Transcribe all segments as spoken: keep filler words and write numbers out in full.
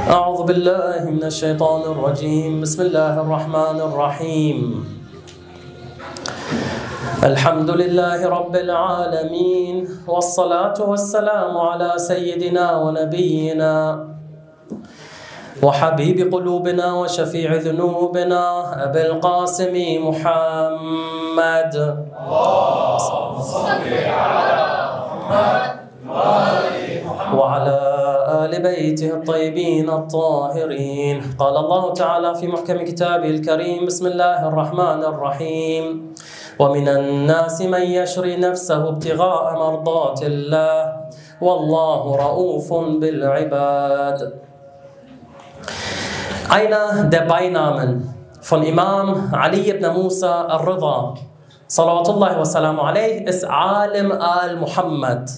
أعوذ بالله من الشيطان الرجيم بسم الله الرحمن الرحيم الحمد لله رب العالمين والصلاة والسلام على سيدنا ونبينا وحبيب قلوبنا وشفيع ذنوبنا أبي القاسم محمد اللهم صل على محمد وعلى آل بيته الطيبين الطاهرين. قال الله تعالى في محكم كتابه الكريم بسم الله الرحمن الرحيم ومن الناس من يشري نفسه ابتغاء مرضات الله والله رؤوف بالعباد. Einer der Beinamen von Imam Ali ibn Musa al-Ridha salawatullahi wa salamu alayhi ist Alim al-Muhammad.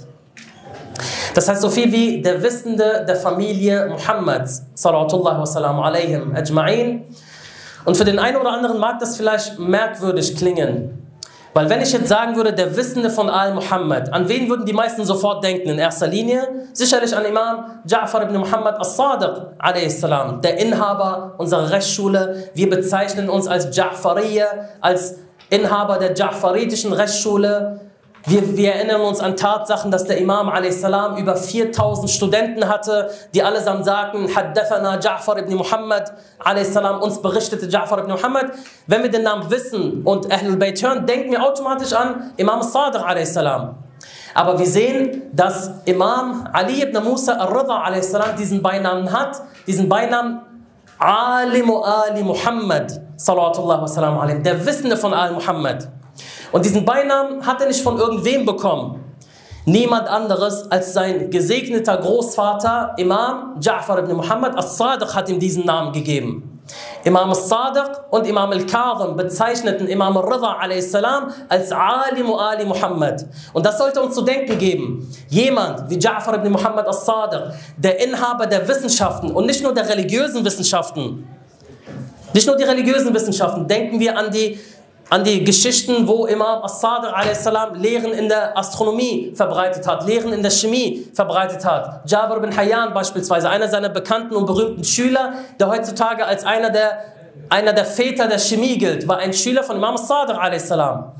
Das heißt so viel wie der Wissende der Familie Muhammads salawatullahi wa salamu alayhim ajma'in. Und für den einen oder anderen mag das vielleicht merkwürdig klingen. Weil wenn ich jetzt sagen würde, der Wissende von Al-Muhammad, an wen würden die meisten sofort denken in erster Linie? Sicherlich an Imam Ja'far ibn Muhammad as-Sadiq alayhi salam, der Inhaber unserer Rechtsschule. Wir bezeichnen uns als Ja'fariyya, als Inhaber der Ja'faritischen Rechtsschule. Wir, wir erinnern uns an Tatsachen, dass der Imam alayhi salam über viertausend Studenten hatte, die allesamt sagten, Haddathana Ja'far ibn Muhammad alayhi salam, uns berichtete Ja'far ibn Muhammad. Wenn wir den Namen wissen und Ahlul Bayt hören, denken wir automatisch an Imam Sadiq alayhi salam. Aber wir sehen, dass Imam Ali ibn Musa al-Ridha alayhi salam diesen Beinamen hat, diesen Beinamen Alimu Ali Muhammad salawatullahi wa salam alayhi, der Wissende von Al-Muhammad. Und diesen Beinamen hat er nicht von irgendwem bekommen. Niemand anderes als sein gesegneter Großvater, Imam Ja'far ibn Muhammad as-Sadiq, hat ihm diesen Namen gegeben. Imam as-Sadiq und Imam al-Kadhim bezeichneten Imam al-Ridha alayhi salam als Alimu Ali Muhammad. Und das sollte uns zu denken geben. Jemand wie Ja'far ibn Muhammad as-Sadiq, der Inhaber der Wissenschaften und nicht nur der religiösen Wissenschaften, nicht nur die religiösen Wissenschaften, denken wir an die an die Geschichten, wo Imam as-Sadiq alayhi salam Lehren in der Astronomie verbreitet hat, Lehren in der Chemie verbreitet hat. Jabir bin Hayyan beispielsweise, einer seiner bekannten und berühmten Schüler, der heutzutage als einer der, einer der Väter der Chemie gilt, war ein Schüler von Imam as-Sadiq alayhi salam.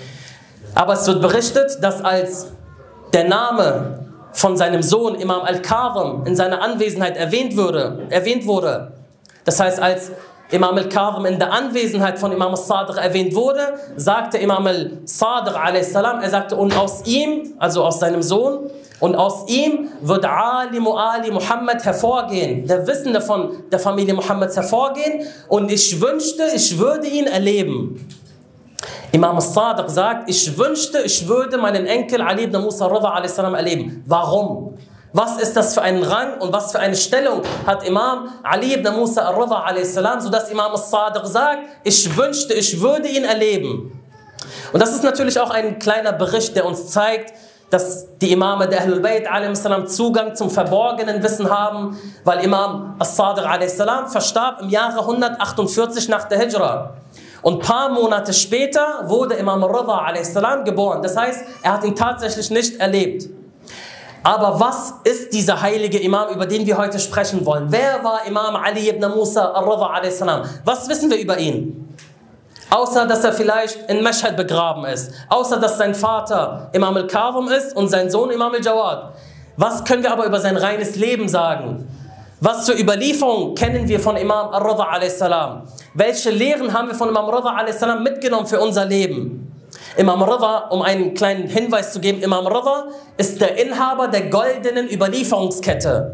Aber es wird berichtet, dass als der Name von seinem Sohn Imam al-Kadhim in seiner Anwesenheit erwähnt wurde, erwähnt wurde, das heißt als Imam al-Kadhim in der Anwesenheit von Imam al-Sadiq erwähnt wurde, sagte Imam al-Sadiq alayhi salam, er sagte, und aus ihm, also aus seinem Sohn, und aus ihm wird Alimu Ali Muhammad hervorgehen, der Wissende von der Familie Muhammads hervorgehen, und ich wünschte, ich würde ihn erleben. Imam al-Sadiq sagt, ich wünschte, ich würde meinen Enkel Ali ibn Musa al-Ridha alayhi salam erleben. Warum? Was ist das für einen Rang und was für eine Stellung hat Imam Ali ibn Musa al-Ridha alayhi salam, sodass Imam al-Sadiq sagt, ich wünschte, ich würde ihn erleben. Und das ist natürlich auch ein kleiner Bericht, der uns zeigt, dass die Imame der Ahlul Bayt alayhi salam Zugang zum verborgenen Wissen haben, weil Imam al-Sadiq alayhi salam verstarb im Jahre hundertachtundvierzig nach der Hijra. Und ein paar Monate später wurde Imam al-Ridha alayhi salam geboren. Das heißt, er hat ihn tatsächlich nicht erlebt. Aber was ist dieser heilige Imam, über den wir heute sprechen wollen? Wer war Imam Ali ibn Musa al-Ridha alayhi salam? Was wissen wir über ihn? Außer, dass er vielleicht in Mashhad begraben ist. Außer, dass sein Vater Imam al-Kadhim ist und sein Sohn Imam al-Jawad. Was können wir aber über sein reines Leben sagen? Was für Überlieferungen kennen wir von Imam al-Ridha alayhi salam? Welche Lehren haben wir von Imam al-Ridha alayhi salam mitgenommen für unser Leben? Imam al-Ridha, um einen kleinen Hinweis zu geben, Imam al-Ridha ist der Inhaber der goldenen Überlieferungskette.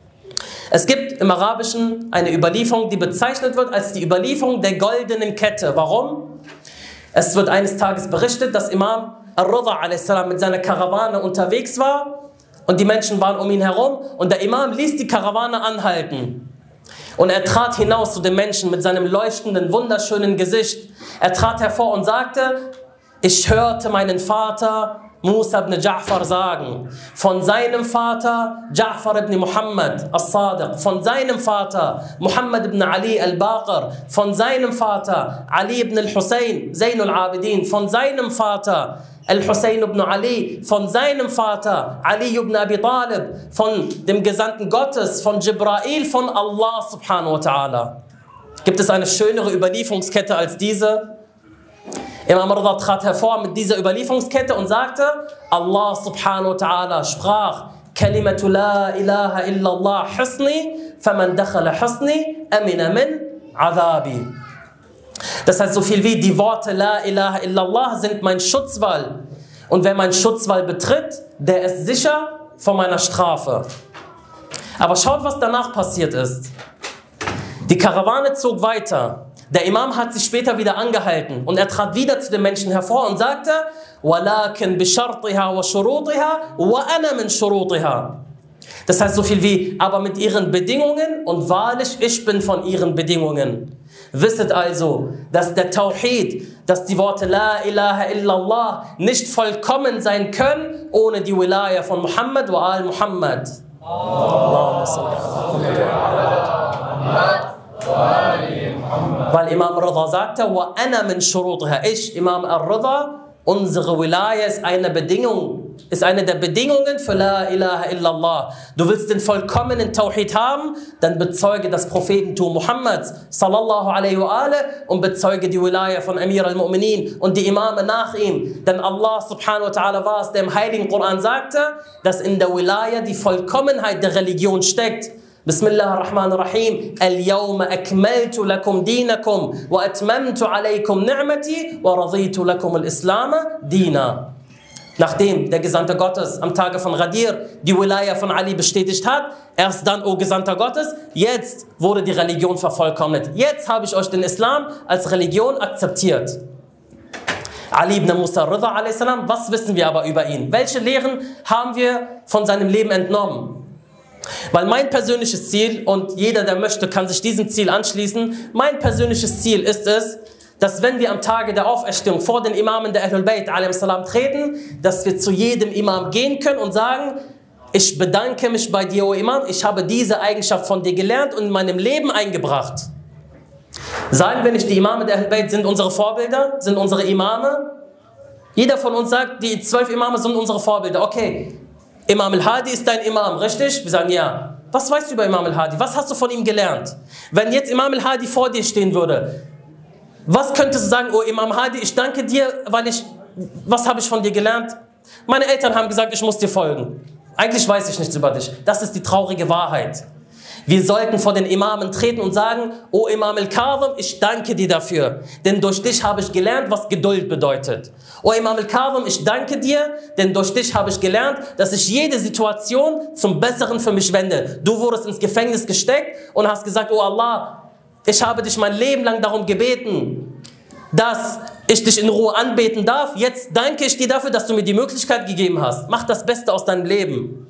Es gibt im Arabischen eine Überlieferung, die bezeichnet wird als die Überlieferung der goldenen Kette. Warum? Es wird eines Tages berichtet, dass Imam al-Ridha alayhi salam mit seiner Karawane unterwegs war und die Menschen waren um ihn herum und der Imam ließ die Karawane anhalten. Und er trat hinaus zu den Menschen mit seinem leuchtenden, wunderschönen Gesicht. Er trat hervor und sagte, ich hörte meinen Vater Musa ibn Ja'far sagen, von seinem Vater Ja'far ibn Muhammad as-Sadiq, von seinem Vater Muhammad ibn Ali al-Baqir, von seinem Vater Ali ibn al-Hussein, Zainul Abidin, von seinem Vater Al-Hussein ibn Ali, von seinem Vater Ali ibn Abi Talib, von dem Gesandten Gottes, von Jibrail, von Allah subhanahu wa ta'ala. Gibt es eine schönere Überlieferungskette als diese? Imam Ridha trat hervor mit dieser Überlieferungskette und sagte, Allah subhanahu wa ta'ala sprach, Kalimatu la ilaha illallah husni, faman dakhala husni, amina min adhabi. Das heißt so viel wie, die Worte La ilaha illallah sind mein Schutzwall. Und wer meinen Schutzwall betritt, der ist sicher vor meiner Strafe. Aber schaut, was danach passiert ist. Die Karawane zog weiter. Der Imam hat sich später wieder angehalten. Und er trat wieder zu den Menschen hervor und sagte, وَلَكِنْ بِشَرْطِهَا وَشُرُوطِهَا وَأَنَا مِنْ شُرُوطِهَا. Das heißt so viel wie, aber mit ihren Bedingungen und wahrlich, ich bin von ihren Bedingungen. Wisset also, dass der Tawhid, dass die Worte La ilaha illallah nicht vollkommen sein können, ohne die Wilaya von Muhammad wa al Muhammad. Weil Imam Ridha sagte, wa ana min shurutiha. Ich, Imam al-Ridha, unsere Wilaya ist eine Bedingung, ist eine der Bedingungen für La ilaha illallah. Du willst den vollkommenen Tawhid haben, dann bezeuge das Prophetentum Muhammads sallallahu alaihi wa alaihi und bezeuge die Wilaya von Amir al-Mu'minin und die Imame nach ihm. Denn Allah subhanahu wa ta'ala war es, der im Heiligen Koran sagte, dass in der Wilaya die Vollkommenheit der Religion steckt. Bismillah ar-Rahman ar-Rahim. Al-Yawma akmaltu lakum dinakum wa atmamtu alaykum ni'mati wa raditu lakum al-Islam dina. Nachdem der Gesandte Gottes am Tage von Ghadir die Wilaya von Ali bestätigt hat, erst dann, o Gesandter Gottes, jetzt wurde die Religion vervollkommnet. Jetzt habe ich euch den Islam als Religion akzeptiert. Ali ibn Musa Ridha a.s., was wissen wir aber über ihn? Welche Lehren haben wir von seinem Leben entnommen? Weil mein persönliches Ziel, und jeder, der möchte, kann sich diesem Ziel anschließen, mein persönliches Ziel ist es, dass wenn wir am Tage der Auferstehung vor den Imamen der Ahlul Bayt a.s. treten, dass wir zu jedem Imam gehen können und sagen, ich bedanke mich bei dir, o Imam, ich habe diese Eigenschaft von dir gelernt und in meinem Leben eingebracht. Sagen wir nicht, die Imame der Ahlul Bayt sind unsere Vorbilder, sind unsere Imame? Jeder von uns sagt, die zwölf Imame sind unsere Vorbilder. Okay, Imam al-Hadi ist dein Imam, richtig? Wir sagen ja. Was weißt du über Imam al-Hadi? Was hast du von ihm gelernt? Wenn jetzt Imam al-Hadi vor dir stehen würde, was könntest du sagen, oh Imam Hadi, ich danke dir, weil ich, was habe ich von dir gelernt? Meine Eltern haben gesagt, ich muss dir folgen. Eigentlich weiß ich nichts über dich. Das ist die traurige Wahrheit. Wir sollten vor den Imamen treten und sagen, oh Imam al-Kadhim, ich danke dir dafür, denn durch dich habe ich gelernt, was Geduld bedeutet. Oh Imam al-Kadhim, ich danke dir, denn durch dich habe ich gelernt, dass ich jede Situation zum Besseren für mich wende. Du wurdest ins Gefängnis gesteckt und hast gesagt, oh Allah, ich habe dich mein Leben lang darum gebeten, dass ich dich in Ruhe anbeten darf. Jetzt danke ich dir dafür, dass du mir die Möglichkeit gegeben hast. Mach das Beste aus deinem Leben.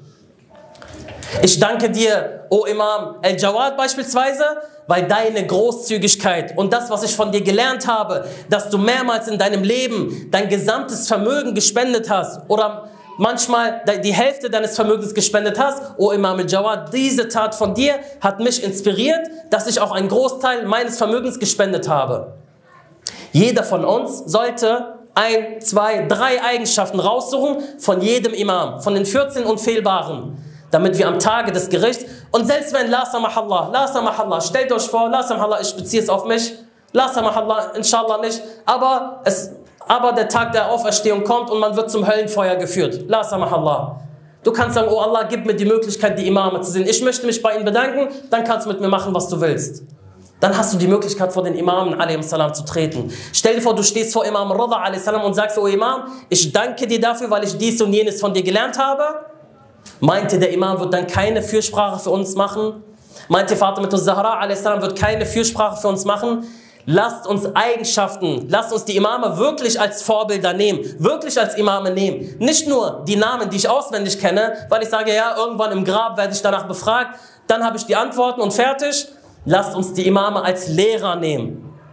Ich danke dir, o Imam al-Jawad beispielsweise, weil deine Großzügigkeit und das, was ich von dir gelernt habe, dass du mehrmals in deinem Leben dein gesamtes Vermögen gespendet hast oder manchmal die Hälfte deines Vermögens gespendet hast, o Imam al-Jawad, diese Tat von dir hat mich inspiriert, dass ich auch einen Großteil meines Vermögens gespendet habe. Jeder von uns sollte ein, zwei, drei Eigenschaften raussuchen von jedem Imam, von den vierzehn Unfehlbaren, damit wir am Tage des Gerichts, und selbst wenn, la samahallah, la samahallah, stellt euch vor, la samahallah, ich beziehe es auf mich, la samahallah, inshallah nicht, aber es Aber der Tag der Auferstehung kommt und man wird zum Höllenfeuer geführt. La samahallah. Du kannst sagen, oh Allah, gib mir die Möglichkeit, die Imame zu sehen. Ich möchte mich bei ihnen bedanken, dann kannst du mit mir machen, was du willst. Dann hast du die Möglichkeit, vor den Imamen a s. zu treten. Stell dir vor, du stehst vor Imam Ridha a s. und sagst, oh Imam, ich danke dir dafür, weil ich dies und jenes von dir gelernt habe. Meinte der Imam wird dann keine Fürsprache für uns machen? Meinte Fatima Zahra a s. wird keine Fürsprache für uns machen? Lasst uns Eigenschaften, lasst uns die Imame wirklich als Vorbilder nehmen, wirklich als Imame nehmen. Nicht nur die Namen, die ich auswendig kenne, weil ich sage, ja, irgendwann im Grab werde ich danach befragt, dann habe ich die Antworten und fertig. Lasst uns die Imame als Lehrer nehmen.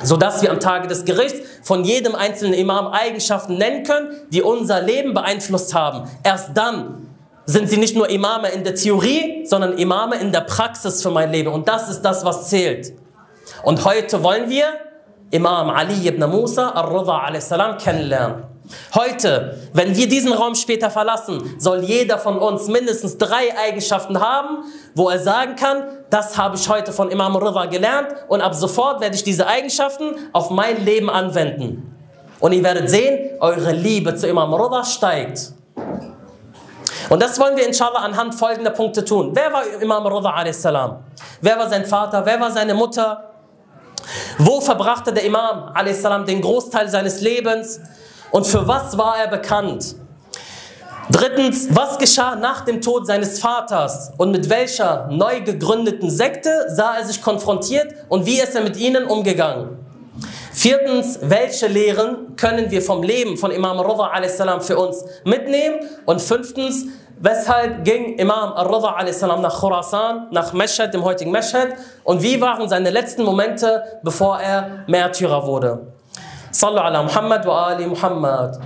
sodass wir am Tage des Gerichts von jedem einzelnen Imam Eigenschaften nennen können, die unser Leben beeinflusst haben. Erst dann sind sie nicht nur Imame in der Theorie, sondern Imame in der Praxis für mein Leben. Und das ist das, was zählt. Und heute wollen wir Imam Ali ibn Musa ar-Ridha a.s. kennenlernen. Heute, wenn wir diesen Raum später verlassen, soll jeder von uns mindestens drei Eigenschaften haben, wo er sagen kann, das habe ich heute von Imam Ridha gelernt und ab sofort werde ich diese Eigenschaften auf mein Leben anwenden. Und ihr werdet sehen, eure Liebe zu Imam Ridha steigt. Und das wollen wir inshallah anhand folgender Punkte tun. Wer war Imam Ridha a.s.? Wer war sein Vater? Wer war seine Mutter? Wo verbrachte der Imam a.s. den Großteil seines Lebens? Und für was war er bekannt? Drittens, was geschah nach dem Tod seines Vaters? Und mit welcher neu gegründeten Sekte sah er sich konfrontiert und wie ist er mit ihnen umgegangen? Viertens, welche Lehren können wir vom Leben von Imam Ridha a.s. für uns mitnehmen? Und fünftens, weshalb ging Imam Ridha a.s. nach Khurasan, nach Mashhad, dem heutigen Mashhad? Und wie waren seine letzten Momente, bevor er Märtyrer wurde? Sallu ala Muhammad wa ali Muhammad.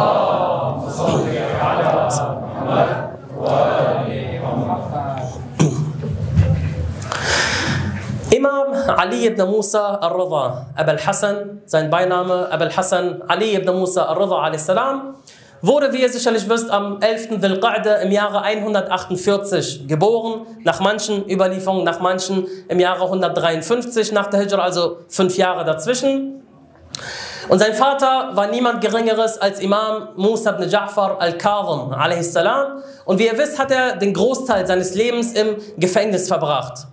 Imam Ali ibn Musa ar-Ridha, Abul Hassan, sein Beiname Abul Hassan Ali ibn Musa ar-Ridha a.s. wurde, wie ihr sicherlich wisst, am elften Dhul-Qa'dah im Jahre hundertachtundvierzig geboren. Nach manchen Überlieferungen, nach manchen im Jahre hundertdreiundfünfzig nach der Hijra, also fünf Jahre dazwischen. Und sein Vater war niemand Geringeres als Imam Musa ibn Ja'far al-Kadhim a.s. Und wie ihr wisst, hat er den Großteil seines Lebens im Gefängnis verbracht.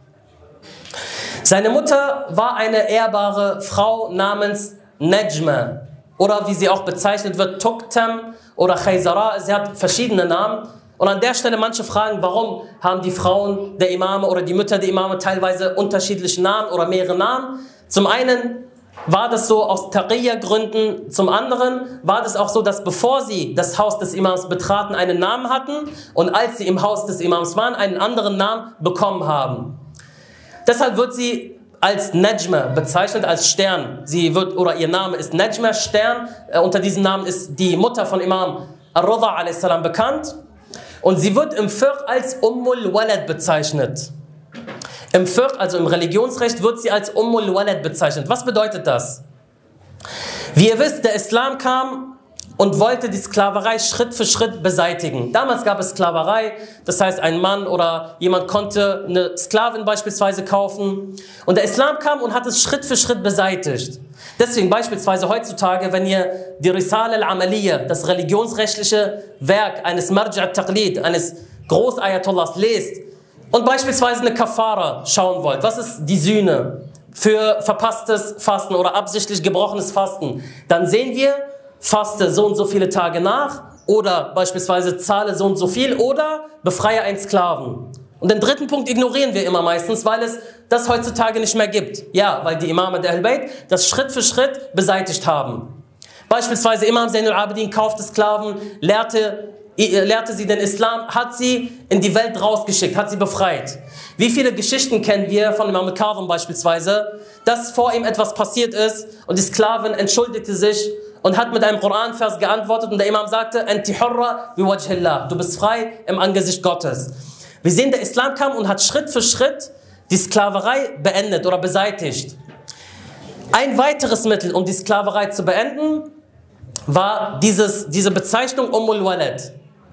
Seine Mutter war eine ehrbare Frau namens Najma oder wie sie auch bezeichnet wird, Tuktam oder Khaysara. Sie hat verschiedene Namen. Und an der Stelle manche fragen, warum haben die Frauen der Imame oder die Mütter der Imame teilweise unterschiedliche Namen oder mehrere Namen. Zum einen war das so aus Taqiyya-Gründen, zum anderen war das auch so, dass bevor sie das Haus des Imams betraten, einen Namen hatten und als sie im Haus des Imams waren, einen anderen Namen bekommen haben. Deshalb wird sie als Najma bezeichnet, als Stern. Sie wird, oder ihr Name ist Najma, Stern. Äh, unter diesem Namen ist die Mutter von Imam ar-Ridha a.s. bekannt. Und sie wird im Fiqh als Ummul Walad bezeichnet. Im Fiqh, also im Religionsrecht, wird sie als Ummul Walad bezeichnet. Was bedeutet das? Wie ihr wisst, der Islam kam und wollte die Sklaverei Schritt für Schritt beseitigen. Damals gab es Sklaverei, das heißt ein Mann oder jemand konnte eine Sklavin beispielsweise kaufen. Und der Islam kam und hat es Schritt für Schritt beseitigt. Deswegen beispielsweise heutzutage, wenn ihr die Risale al-Amaliyya, das religionsrechtliche Werk eines Marja' al-Taqlid, eines Großayatollahs lest und beispielsweise eine Kafara schauen wollt, was ist die Sühne für verpasstes Fasten oder absichtlich gebrochenes Fasten, dann sehen wir, faste so und so viele Tage nach oder beispielsweise zahle so und so viel oder befreie einen Sklaven. Und den dritten Punkt ignorieren wir immer meistens, weil es das heutzutage nicht mehr gibt. Ja, weil die Imame der Ahl-Bayt das Schritt für Schritt beseitigt haben. Beispielsweise Imam Zain al-Abidin kaufte Sklaven, lehrte, lehrte sie den Islam, hat sie in die Welt rausgeschickt, hat sie befreit. Wie viele Geschichten kennen wir von Imam al-Kadhim beispielsweise, dass vor ihm etwas passiert ist und die Sklavin entschuldigte sich und hat mit einem Koranvers geantwortet und der Imam sagte, Anti hurra bi wajhillah, du bist frei im Angesicht Gottes. Wir sehen, der Islam kam und hat Schritt für Schritt die Sklaverei beendet oder beseitigt. Ein weiteres Mittel, um die Sklaverei zu beenden, war dieses, diese Bezeichnung Ummul Walad.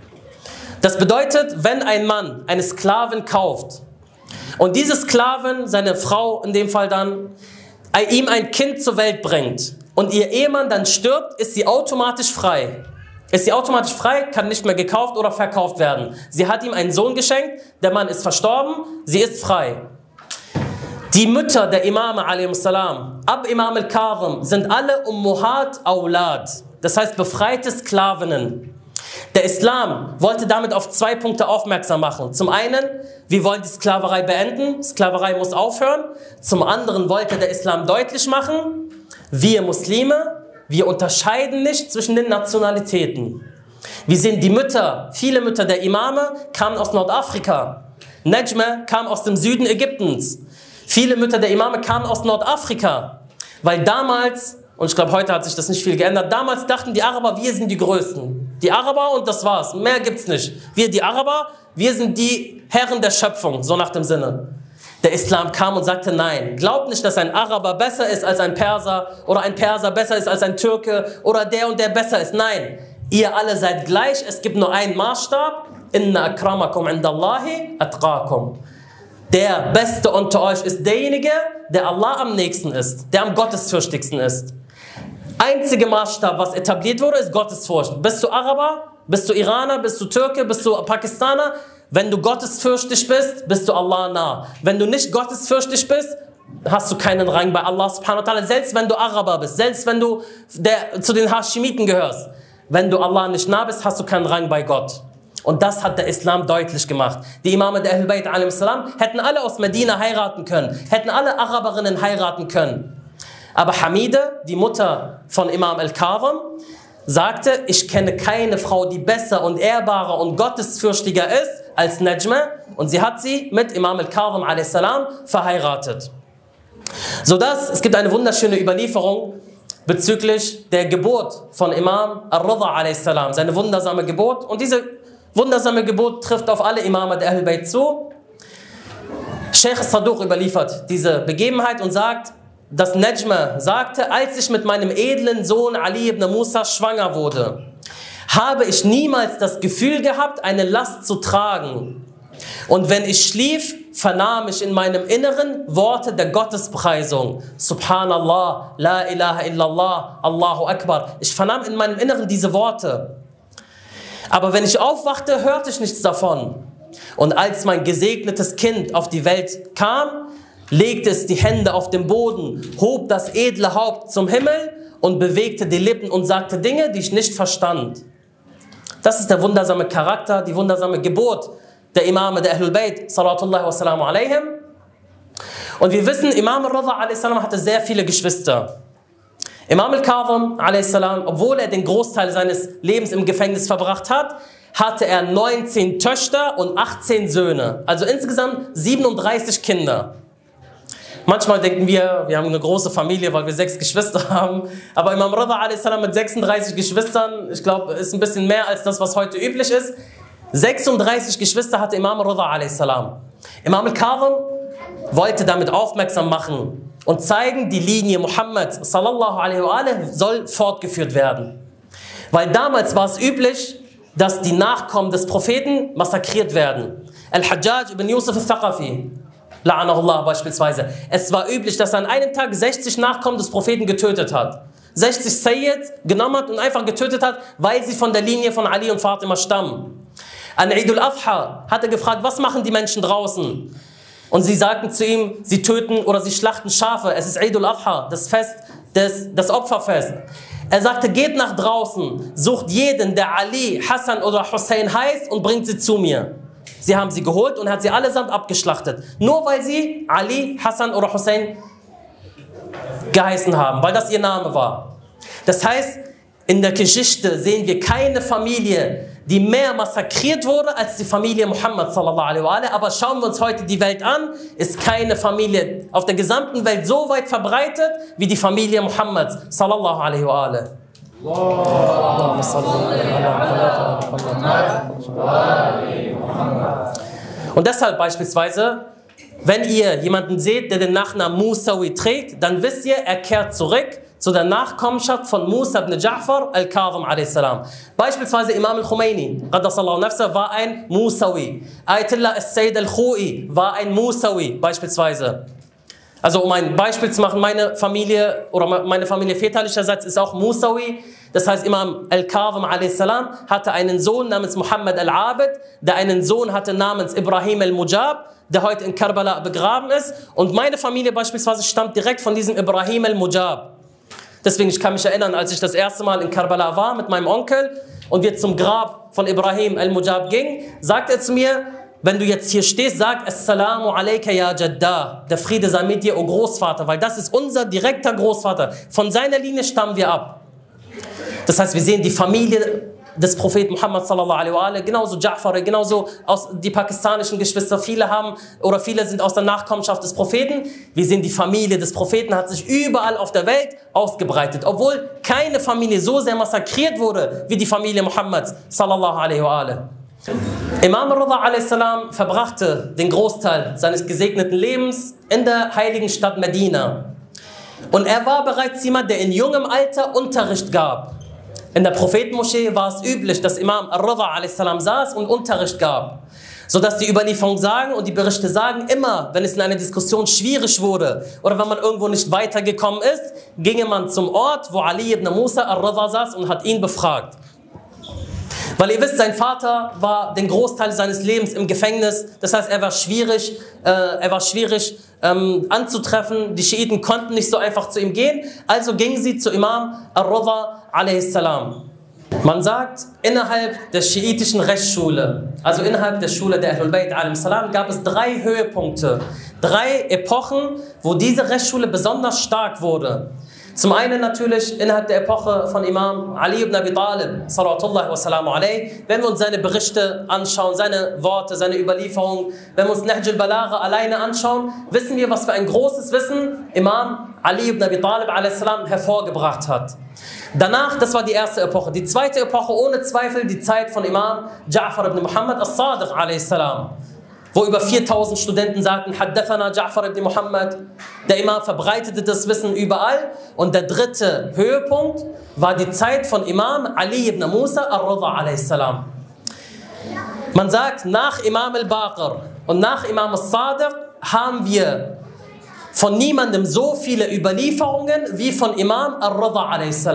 Das bedeutet, wenn ein Mann eine Sklavin kauft und diese Sklavin, seine Frau in dem Fall dann, ihm ein Kind zur Welt bringt und ihr Ehemann dann stirbt, ist sie automatisch frei. Ist sie automatisch frei, kann nicht mehr gekauft oder verkauft werden. Sie hat ihm einen Sohn geschenkt, der Mann ist verstorben, sie ist frei. Die Mütter der Imame a.s. ab Imam al-Kadhim sind alle Ummuhat Aulad, das heißt befreite Sklavinnen. Der Islam wollte damit auf zwei Punkte aufmerksam machen. Zum einen, wir wollen die Sklaverei beenden, Sklaverei muss aufhören. Zum anderen wollte der Islam deutlich machen, wir Muslime, wir unterscheiden nicht zwischen den Nationalitäten. Wir sehen die Mütter, viele Mütter der Imame kamen aus Nordafrika. Najma kam aus dem Süden Ägyptens. Viele Mütter der Imame kamen aus Nordafrika. Weil damals, und ich glaube, heute hat sich das nicht viel geändert, damals dachten die Araber, wir sind die Größten. Die Araber und das war's. Mehr gibt's nicht. Wir, die Araber, wir sind die Herren der Schöpfung, so nach dem Sinne. Der Islam kam und sagte, nein, glaubt nicht, dass ein Araber besser ist als ein Perser oder ein Perser besser ist als ein Türke oder der und der besser ist. Nein, ihr alle seid gleich, es gibt nur einen Maßstab. Inna akramakum indallahi atqakum. Der Beste unter euch ist derjenige, der Allah am nächsten ist, der am gottesfürchtigsten ist. Einziger Maßstab, was etabliert wurde, ist Gottesfurcht. Bist du Araber, bist du Iraner, bist du Türke, bist du Pakistaner? Wenn du gottesfürchtig bist, bist du Allah nah. Wenn du nicht gottesfürchtig bist, hast du keinen Rang bei Allah subhanahu wa ta'ala. Selbst wenn du Araber bist, selbst wenn du der, zu den Haschimiten gehörst. Wenn du Allah nicht nah bist, hast du keinen Rang bei Gott. Und das hat der Islam deutlich gemacht. Die Imame der Ahlul Bayt a.s. hätten alle aus Medina heiraten können, hätten alle Araberinnen heiraten können. Aber Hamide, die Mutter von Imam al-Kazim, sagte, ich kenne keine Frau, die besser und ehrbarer und gottesfürchtiger ist als Najma, und sie hat sie mit Imam al-Kazim a s. verheiratet. Sodass, es gibt eine wunderschöne Überlieferung bezüglich der Geburt von Imam al-Ridha a s., seine wundersame Geburt, und diese wundersame Geburt trifft auf alle Imame der Ahlul Bayt zu. Sheikh Saduq überliefert diese Begebenheit und sagt, dass Najma sagte, als ich mit meinem edlen Sohn Ali ibn Musa schwanger wurde, habe ich niemals das Gefühl gehabt, eine Last zu tragen. Und wenn ich schlief, vernahm ich in meinem Inneren Worte der Gottespreisung. Subhanallah, la ilaha illallah, Allahu Akbar. Ich vernahm in meinem Inneren diese Worte. Aber wenn ich aufwachte, hörte ich nichts davon. Und als mein gesegnetes Kind auf die Welt kam, legte es die Hände auf den Boden, hob das edle Haupt zum Himmel und bewegte die Lippen und sagte Dinge, die ich nicht verstand. Das ist der wundersame Charakter, die wundersame Geburt der Imame der Ahlul Bayt, salawatullahi wa salamu alayhim. Und wir wissen, Imam al-Ridha a s. hatte sehr viele Geschwister. Imam al-Kazim a s., obwohl er den Großteil seines Lebens im Gefängnis verbracht hat, hatte er neunzehn Töchter und achtzehn Söhne. Also insgesamt siebenunddreißig Kinder. Manchmal denken wir, wir haben eine große Familie, weil wir sechs Geschwister haben. Aber Imam Ridha a s. mit sechsunddreißig Geschwistern, ich glaube, ist ein bisschen mehr als das, was heute üblich ist. sechsunddreißig Geschwister hatte Imam Ridha a s. Imam al-Kazim wollte damit aufmerksam machen und zeigen, die Linie Muhammad sallallahu alaihi wa alihi soll fortgeführt werden. Weil damals war es üblich, dass die Nachkommen des Propheten massakriert werden. Al-Hajjaj ibn Yusuf al-Thaqafi, la'anahullah beispielsweise. Es war üblich, dass er an einem Tag sechzig Nachkommen des Propheten getötet hat. sechzig Sayyids genommen hat und einfach getötet hat, weil sie von der Linie von Ali und Fatima stammen. An Eid al-Adha hat er gefragt, was machen die Menschen draußen? Und sie sagten zu ihm, sie töten oder sie schlachten Schafe. Es ist Eid al-Adha, das Fest, des, das Opferfest. Er sagte, geht nach draußen, sucht jeden, der Ali, Hassan oder Hussein heißt, und bringt sie zu mir. Sie haben sie geholt und hat sie allesamt abgeschlachtet. Nur weil sie Ali, Hassan oder Hussein geheißen haben, weil das ihr Name war. Das heißt, in der Geschichte sehen wir keine Familie, die mehr massakriert wurde als die Familie Muhammad sallallahu alaihi wa sallam. Aber schauen wir uns heute die Welt an, ist keine Familie auf der gesamten Welt so weit verbreitet wie die Familie Muhammad sallallahu alaihi wa sallam. Und deshalb beispielsweise, wenn ihr jemanden seht, der den Nachnamen Musawi trägt, dann wisst ihr, er kehrt zurück zu der Nachkommenschaft von Musa ibn Ja'far al-Kazim a s. Beispielsweise Imam al-Khomeini qaddasallahu nafsa war ein Musawi. Ayatollah al-Sayyid al-Khou'i war ein Musawi beispielsweise. Also um ein Beispiel zu machen, meine Familie oder meine Familie väterlicherseits ist auch Musawi. Das heißt, Imam al-Kazim a s. hatte einen Sohn namens Muhammad al-Abid, der einen Sohn hatte namens Ibrahim al-Mujab, der heute in Karbala begraben ist. Und meine Familie beispielsweise stammt direkt von diesem Ibrahim al-Mujab. Deswegen, ich kann mich erinnern, als ich das erste Mal in Karbala war mit meinem Onkel und wir zum Grab von Ibrahim al-Mujab gingen, sagt er zu mir, wenn du jetzt hier stehst, sag Assalamu alayka ya Jadda, der Friede sei mit dir, o Großvater, weil das ist unser direkter Großvater. Von seiner Linie stammen wir ab. Das heißt, wir sehen, die Familie des Propheten Muhammad sallallahu alaihi wa sallam, genauso Ja'far, genauso aus die pakistanischen Geschwister, viele haben oder viele sind aus der Nachkommenschaft des Propheten. Wir sehen, die Familie des Propheten hat sich überall auf der Welt ausgebreitet, obwohl keine Familie so sehr massakriert wurde wie die Familie Muhammads sallallahu alaihi wa sallam. Imam Ridha a.s. verbrachte den Großteil seines gesegneten Lebens in der heiligen Stadt Medina. Und er war bereits jemand, der in jungem Alter Unterricht gab. In der Prophetenmoschee war es üblich, dass Imam Ridha a.s. saß und Unterricht gab. Sodass die Überlieferungen sagen und die Berichte sagen, immer wenn es in einer Diskussion schwierig wurde oder wenn man irgendwo nicht weitergekommen ist, ginge man zum Ort, wo Ali ibn Musa al-Ridha saß und hat ihn befragt. Weil ihr wisst, sein Vater war den Großteil seines Lebens im Gefängnis. Das heißt, er war schwierig, äh, er war schwierig ähm, anzutreffen. Die Schiiten konnten nicht so einfach zu ihm gehen. Also gingen sie zu Imam al-Ridha a.s. Man sagt, innerhalb der schiitischen Rechtsschule, also innerhalb der Schule der Ahlul Bayt a.s. gab es drei Höhepunkte, drei Epochen, wo diese Rechtsschule besonders stark wurde. Zum einen natürlich innerhalb der Epoche von Imam Ali ibn Abi Talib, salawatullahi wa salamu alayhi, wenn wir uns seine Berichte anschauen, seine Worte, seine Überlieferungen, wenn wir uns Nahj al-Balagha alleine anschauen, wissen wir, was für ein großes Wissen Imam Ali ibn Abi Talib a s. hervorgebracht hat. Danach, das war die erste Epoche. Die zweite Epoche, ohne Zweifel, die Zeit von Imam Ja'far ibn Muhammad as-Sadiq a s. wo über viertausend Studenten sagten, Haddathana Ja'far ibn Muhammad. Der Imam verbreitete das Wissen überall. Und der dritte Höhepunkt war die Zeit von Imam Ali ibn Musa al-Ridha a.s. Man sagt, nach Imam al-Baqir und nach Imam al-Sadiq haben wir von niemandem so viele Überlieferungen wie von Imam al-Ridha a.s.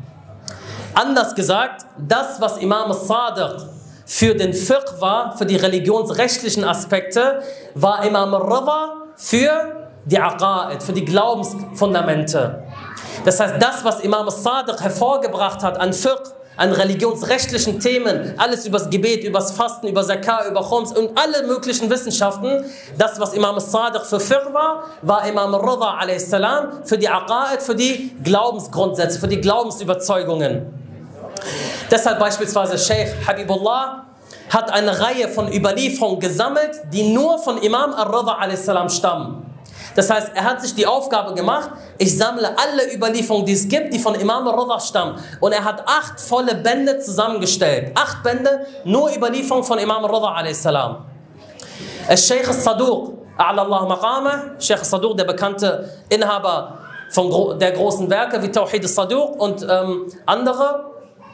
Anders gesagt, das, was Imam al-Sadiq für den Fiqh war, für die religionsrechtlichen Aspekte, war Imam al-Ridha für die Aqaid, für die Glaubensfundamente. Das heißt, das, was Imam al-Sadiq hervorgebracht hat an Fiqh, an religionsrechtlichen Themen, alles übers Gebet, übers Fasten, über Zakah, über Khums und alle möglichen Wissenschaften, das, was Imam al-Sadiq für Fiqh war, war Imam al-Ridha a.s. für die Aqaid, für die Glaubensgrundsätze, für die Glaubensüberzeugungen. Deshalb beispielsweise Sheikh Habibullah hat eine Reihe von Überlieferungen gesammelt, die nur von Imam al-Ridha a.s. stammen. Das heißt, er hat sich die Aufgabe gemacht, ich sammle alle Überlieferungen, die es gibt, die von Imam al-Ridha stammen. Und er hat acht volle Bände zusammengestellt. Acht Bände, nur Überlieferungen von Imam al-Ridha a.s. Al-Sheikh al-Saduq, a'la maqama, Sheikh al-Saduq, der bekannte Inhaber von der großen Werke wie Tawhid al-Saduq und ähm, andere.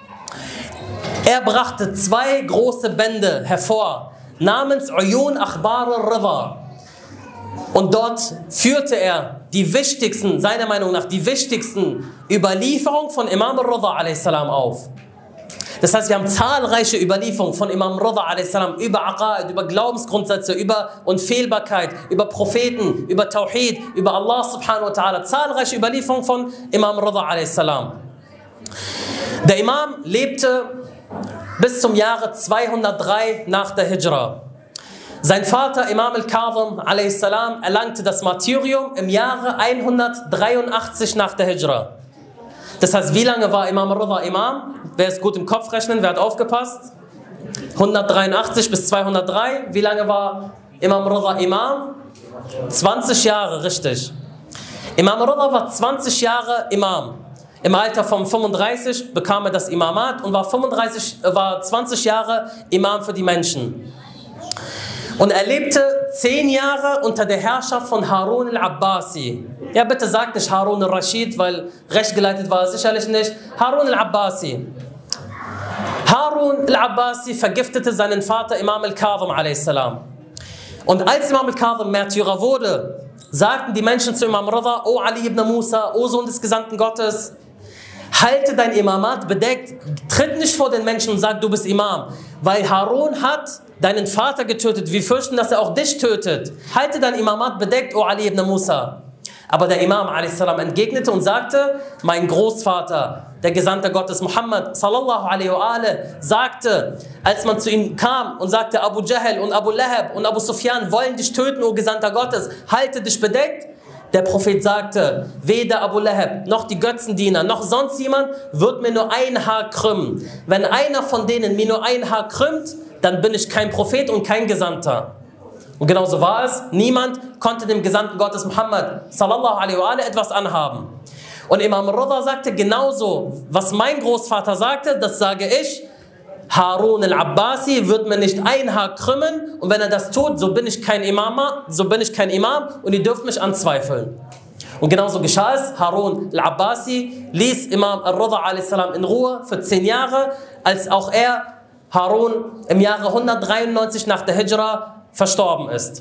Er brachte zwei große Bände hervor, namens Uyun Akhbar al-Ridha. Und dort führte er die wichtigsten, seiner Meinung nach, die wichtigsten Überlieferungen von Imam al-Ridha a.s. auf. Das heißt, wir haben zahlreiche Überlieferungen von Imam al-Ridha a.s. über Aqaid, über Glaubensgrundsätze, über Unfehlbarkeit, über Propheten, über Tawhid, über Allah subhanahu wa ta'ala. Zahlreiche Überlieferungen von Imam al-Ridha a.s. Der Imam lebte bis zum Jahre zweihundertdrei nach der Hijra. Sein Vater Imam al-Kadhim a.s. erlangte das Martyrium im Jahre hundertdreiundachtzig nach der Hijra. Das heißt, wie lange war Imam al-Ridha Imam? Wer ist gut im Kopf rechnen? Wer hat aufgepasst? hundertdreiundachtzig bis zweihundertdrei. Wie lange war Imam al-Ridha Imam? zwanzig Jahre, richtig. Imam al-Ridha war zwanzig Jahre Imam. Im Alter von fünfunddreißig bekam er das Imamat und war, fünfunddreißig, war zwanzig Jahre Imam für die Menschen. Und er lebte zehn Jahre unter der Herrschaft von Harun al-Abbasi. Ja, bitte sagt nicht Harun al-Rashid, weil rechtgeleitet war er sicherlich nicht. Harun al-Abbasi. Harun al-Abbasi vergiftete seinen Vater Imam al-Kadhim a.s. Und als Imam al-Kadhim Märtyrer wurde, sagten die Menschen zu Imam Ridha, O Ali ibn Musa, O Sohn des Gesandten Gottes, halte dein Imamat bedeckt, tritt nicht vor den Menschen und sag, du bist Imam, weil Harun hat deinen Vater getötet, wir fürchten, dass er auch dich tötet. Halte dein Imamat bedeckt, O Ali ibn Musa. Aber der Imam a s. entgegnete und sagte, mein Großvater, der Gesandte Gottes Muhammad sallallahu alaihi wa sallam, sagte, als man zu ihm kam und sagte, Abu Jahl und Abu Lahab und Abu Sufyan wollen dich töten, O Gesandter Gottes, halte dich bedeckt. Der Prophet sagte, weder Abu Lahab, noch die Götzendiener, noch sonst jemand wird mir nur ein Haar krümmen. Wenn einer von denen mir nur ein Haar krümmt, dann bin ich kein Prophet und kein Gesandter. Und genauso war es. Niemand konnte dem Gesandten Gottes Muhammad sallallahu alaihi wa sallam etwas anhaben. Und Imam Ridha sagte genauso, was mein Großvater sagte, das sage ich. Harun al-Abbasi wird mir nicht ein Haar krümmen und wenn er das tut, so bin ich kein Imam, so bin ich kein Imam und ihr dürft mich anzweifeln. Und genauso geschah es. Harun al-Abbasi ließ Imam al-Ridha a.s. in Ruhe für zehn Jahre, als auch er, Harun, im Jahre hundertdreiundneunzig nach der Hijra verstorben ist.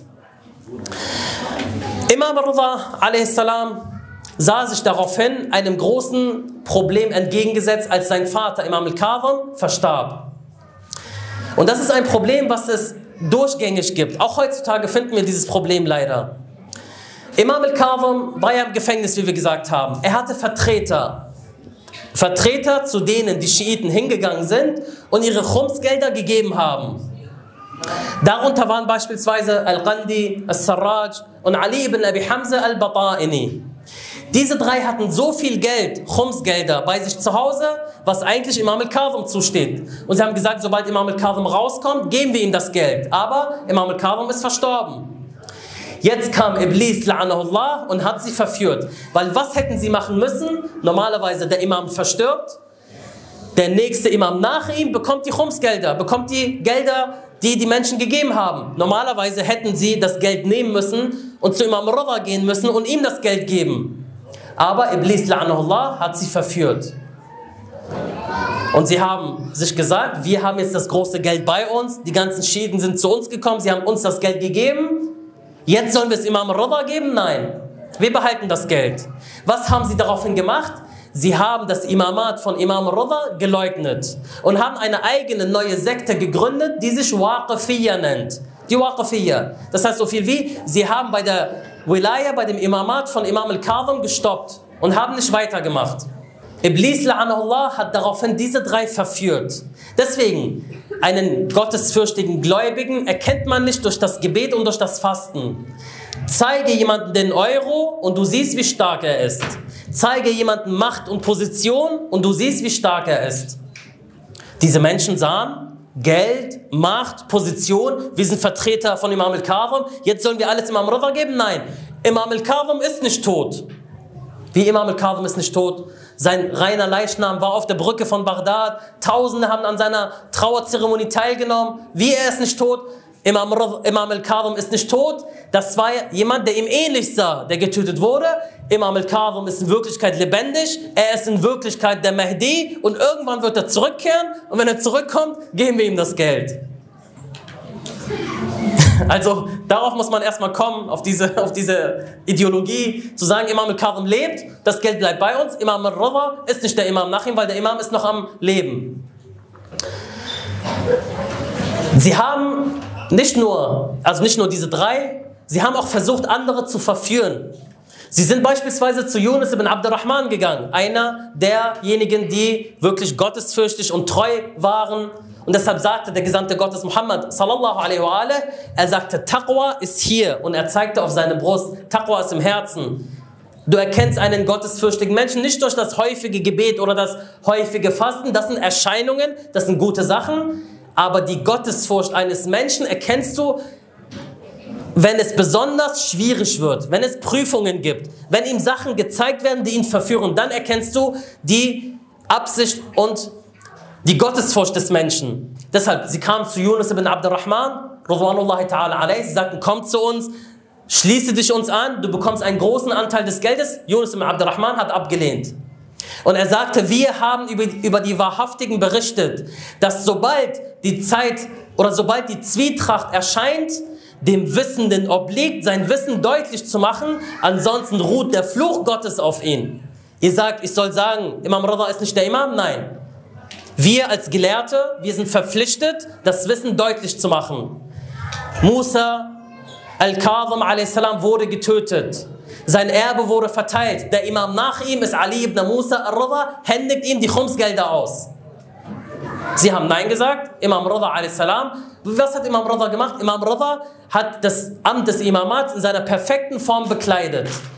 Imam al-Ridha a.s. sah sich daraufhin einem großen Problem entgegengesetzt, als sein Vater Imam al-Kadhim verstarb. Und das ist ein Problem, was es durchgängig gibt. Auch heutzutage finden wir dieses Problem leider. Imam al-Kadhim war ja im Gefängnis, wie wir gesagt haben. Er hatte Vertreter. Vertreter, zu denen die Schiiten hingegangen sind und ihre Khumsgelder gegeben haben. Darunter waren beispielsweise Al-Qandi, Al-Sarraj und Ali ibn Abi Hamza al-Bata'ini. Diese drei hatten so viel Geld, Khumsgelder, bei sich zu Hause, was eigentlich Imam al-Kadhim zusteht. Und sie haben gesagt, sobald Imam al-Kadhim rauskommt, geben wir ihm das Geld. Aber Imam al-Kadhim ist verstorben. Jetzt kam Iblis, la'anahullah, und hat sie verführt. Weil was hätten sie machen müssen? Normalerweise der Imam verstirbt, der nächste Imam nach ihm bekommt die Khumsgelder, bekommt die Gelder, die die Menschen gegeben haben. Normalerweise hätten sie das Geld nehmen müssen und zu Imam Ridha gehen müssen und ihm das Geld geben. Aber Iblis, la'anahullah, hat sie verführt. Und sie haben sich gesagt, wir haben jetzt das große Geld bei uns, die ganzen Schiiten sind zu uns gekommen, sie haben uns das Geld gegeben, jetzt sollen wir es Imam Ridha geben? Nein, wir behalten das Geld. Was haben sie daraufhin gemacht? Sie haben das Imamat von Imam Ridha geleugnet und haben eine eigene neue Sekte gegründet, die sich Waqifiyya nennt. Die Waqifiyya. Das heißt so viel wie, sie haben bei der Wilaya, bei dem Imamat von Imam al-Kadhim gestoppt und haben nicht weitergemacht. Iblis, la'anahullah, hat daraufhin diese drei verführt. Deswegen, einen gottesfürchtigen Gläubigen erkennt man nicht durch das Gebet und durch das Fasten. Zeige jemanden den Euro und du siehst, wie stark er ist. Zeige jemanden Macht und Position und du siehst, wie stark er ist. Diese Menschen sahen Geld, Macht, Position. Wir sind Vertreter von Imam al-Kadhim. Jetzt sollen wir alles Imam Ridha geben? Nein, Imam al-Kadhim ist nicht tot. Wie Imam al-Kadhim ist nicht tot? Sein reiner Leichnam war auf der Brücke von Bagdad. Tausende haben an seiner Trauerzeremonie teilgenommen. Wie, er ist nicht tot? Imam, Imam al-Kadhim ist nicht tot. Das war jemand, der ihm ähnlich sah, der getötet wurde. Imam al-Kadhim ist in Wirklichkeit lebendig. Er ist in Wirklichkeit der Mahdi. Und irgendwann wird er zurückkehren. Und wenn er zurückkommt, geben wir ihm das Geld. Also darauf muss man erstmal kommen, auf diese, auf diese Ideologie, zu sagen, Imam al-Kadhim lebt, das Geld bleibt bei uns. Imam al-Ridha ist nicht der Imam nach ihm, weil der Imam ist noch am Leben. Sie haben nicht nur, also nicht nur diese drei, sie haben auch versucht, andere zu verführen. Sie sind beispielsweise zu Yunus ibn Abdurrahman gegangen, einer derjenigen, die wirklich gottesfürchtig und treu waren. Und deshalb sagte der Gesandte Gottes Muhammad sallallahu alaihi wa sallam, er sagte, Taqwa ist hier, und er zeigte auf seine Brust, Taqwa ist im Herzen. Du erkennst einen gottesfürchtigen Menschen nicht durch das häufige Gebet oder das häufige Fasten, das sind Erscheinungen, das sind gute Sachen, aber die Gottesfurcht eines Menschen erkennst du, wenn es besonders schwierig wird, wenn es Prüfungen gibt, wenn ihm Sachen gezeigt werden, die ihn verführen, dann erkennst du die Absicht und die Gottesfurcht des Menschen. Deshalb, sie kamen zu Yunus ibn Abdurrahman, Ridwanullahi ta'ala alayhi, sie sagten, komm zu uns, schließe dich uns an, du bekommst einen großen Anteil des Geldes. Yunus ibn Abdurrahman hat abgelehnt. Und er sagte, wir haben über, über die Wahrhaftigen berichtet, dass sobald die Zeit oder sobald die Zwietracht erscheint, dem Wissenden obliegt, sein Wissen deutlich zu machen, ansonsten ruht der Fluch Gottes auf ihn. Ihr sagt, ich soll sagen, Imam Ridha ist nicht der Imam? Nein. Wir als Gelehrte, wir sind verpflichtet, das Wissen deutlich zu machen. Musa al-Kadhim a s. wurde getötet. Sein Erbe wurde verteilt. Der Imam nach ihm ist Ali ibn Musa al-Ridha, händigt ihm die Khumsgelder aus. Sie haben Nein gesagt. Imam Ridha a s. Was hat Imam Ridha gemacht? Imam Ridha hat das Amt des Imamats in seiner perfekten Form bekleidet.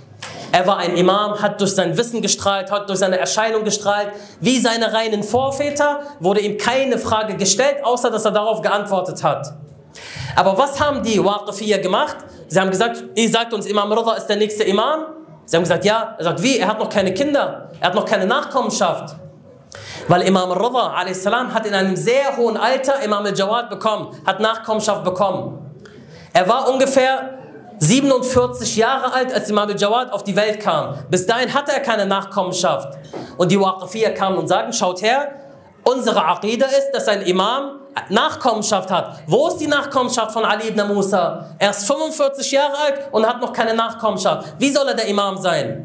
Er war ein Imam, hat durch sein Wissen gestrahlt, hat durch seine Erscheinung gestrahlt. Wie seine reinen Vorväter wurde ihm keine Frage gestellt, außer dass er darauf geantwortet hat. Aber was haben die Waqifiyya gemacht? Sie haben gesagt, ihr sagt uns, Imam Ridha ist der nächste Imam. Sie haben gesagt, ja. Er sagt, wie? Er hat noch keine Kinder. Er hat noch keine Nachkommenschaft. Weil Imam Ridha a s. hat in einem sehr hohen Alter Imam al-Jawad bekommen, hat Nachkommenschaft bekommen. Er war ungefähr siebenundvierzig Jahre alt, als Imam al-Jawad auf die Welt kam. Bis dahin hatte er keine Nachkommenschaft. Und die Waqifiyya kamen und sagten, schaut her, unsere Aqida ist, dass ein Imam Nachkommenschaft hat. Wo ist die Nachkommenschaft von Ali ibn Musa? Er ist fünfundvierzig Jahre alt und hat noch keine Nachkommenschaft. Wie soll er der Imam sein?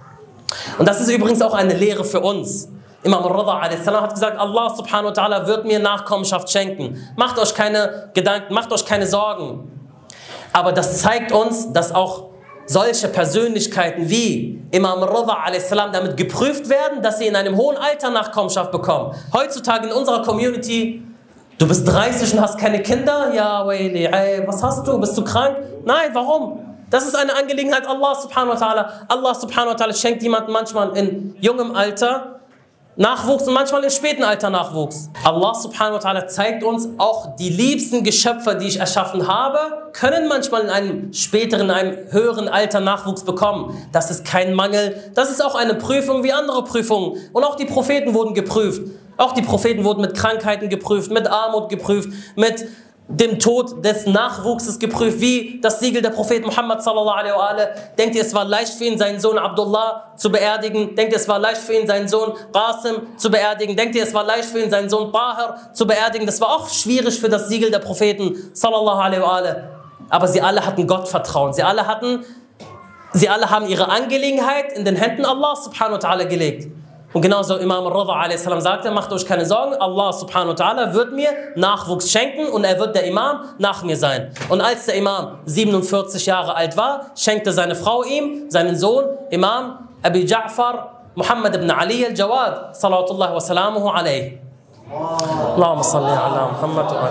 Und das ist übrigens auch eine Lehre für uns. Imam Ridha a s. hat gesagt, Allah subhanahu wa ta'ala wird mir Nachkommenschaft schenken. Macht euch keine Gedanken, macht euch keine Sorgen. Aber das zeigt uns, dass auch solche Persönlichkeiten wie Imam Ridha a s. damit geprüft werden, dass sie in einem hohen Alter Nachkommenschaft bekommen. Heutzutage in unserer Community, du bist dreißig und hast keine Kinder? Ja, Waili, ey, was hast du? Bist du krank? Nein, warum? Das ist eine Angelegenheit Allah subhanahu wa ta'ala. Allah subhanahu wa ta'ala schenkt jemandem manchmal in jungem Alter Nachwuchs und manchmal im späten Alter Nachwuchs. Allah subhanahu wa ta'ala zeigt uns, auch die liebsten Geschöpfe, die ich erschaffen habe, können manchmal in einem späteren, in einem höheren Alter Nachwuchs bekommen. Das ist kein Mangel, das ist auch eine Prüfung wie andere Prüfungen. Und auch die Propheten wurden geprüft. Auch die Propheten wurden mit Krankheiten geprüft, mit Armut geprüft, mit dem Tod des Nachwuchses geprüft, wie das Siegel der Prophet Muhammad sallallahu alaihi wa sallam. Denkt ihr, es war leicht für ihn, seinen Sohn Abdullah zu beerdigen? Denkt ihr, es war leicht für ihn, seinen Sohn Qasim zu beerdigen? Denkt ihr, es war leicht für ihn, seinen Sohn Tahir zu beerdigen? Das war auch schwierig für das Siegel der Propheten sallallahu alaihi wa sallam. Aber sie alle hatten Gottvertrauen. Sie alle hatten, sie alle haben ihre Angelegenheit in den Händen Allah subhanahu wa ta'ala gelegt. Und genauso Imam Ridha a s. sagte, macht euch keine Sorgen, Allah subhanahu wa ta'ala wird mir Nachwuchs schenken und er wird der Imam nach mir sein. Und als der Imam siebenundvierzig Jahre alt war, schenkte seine Frau ihm, seinen Sohn, Imam Abi Ja'far Muhammad ibn Ali al-Jawad, salawatullahi wa salamuhu alayhi. Allahumma salli ala Muhammad wa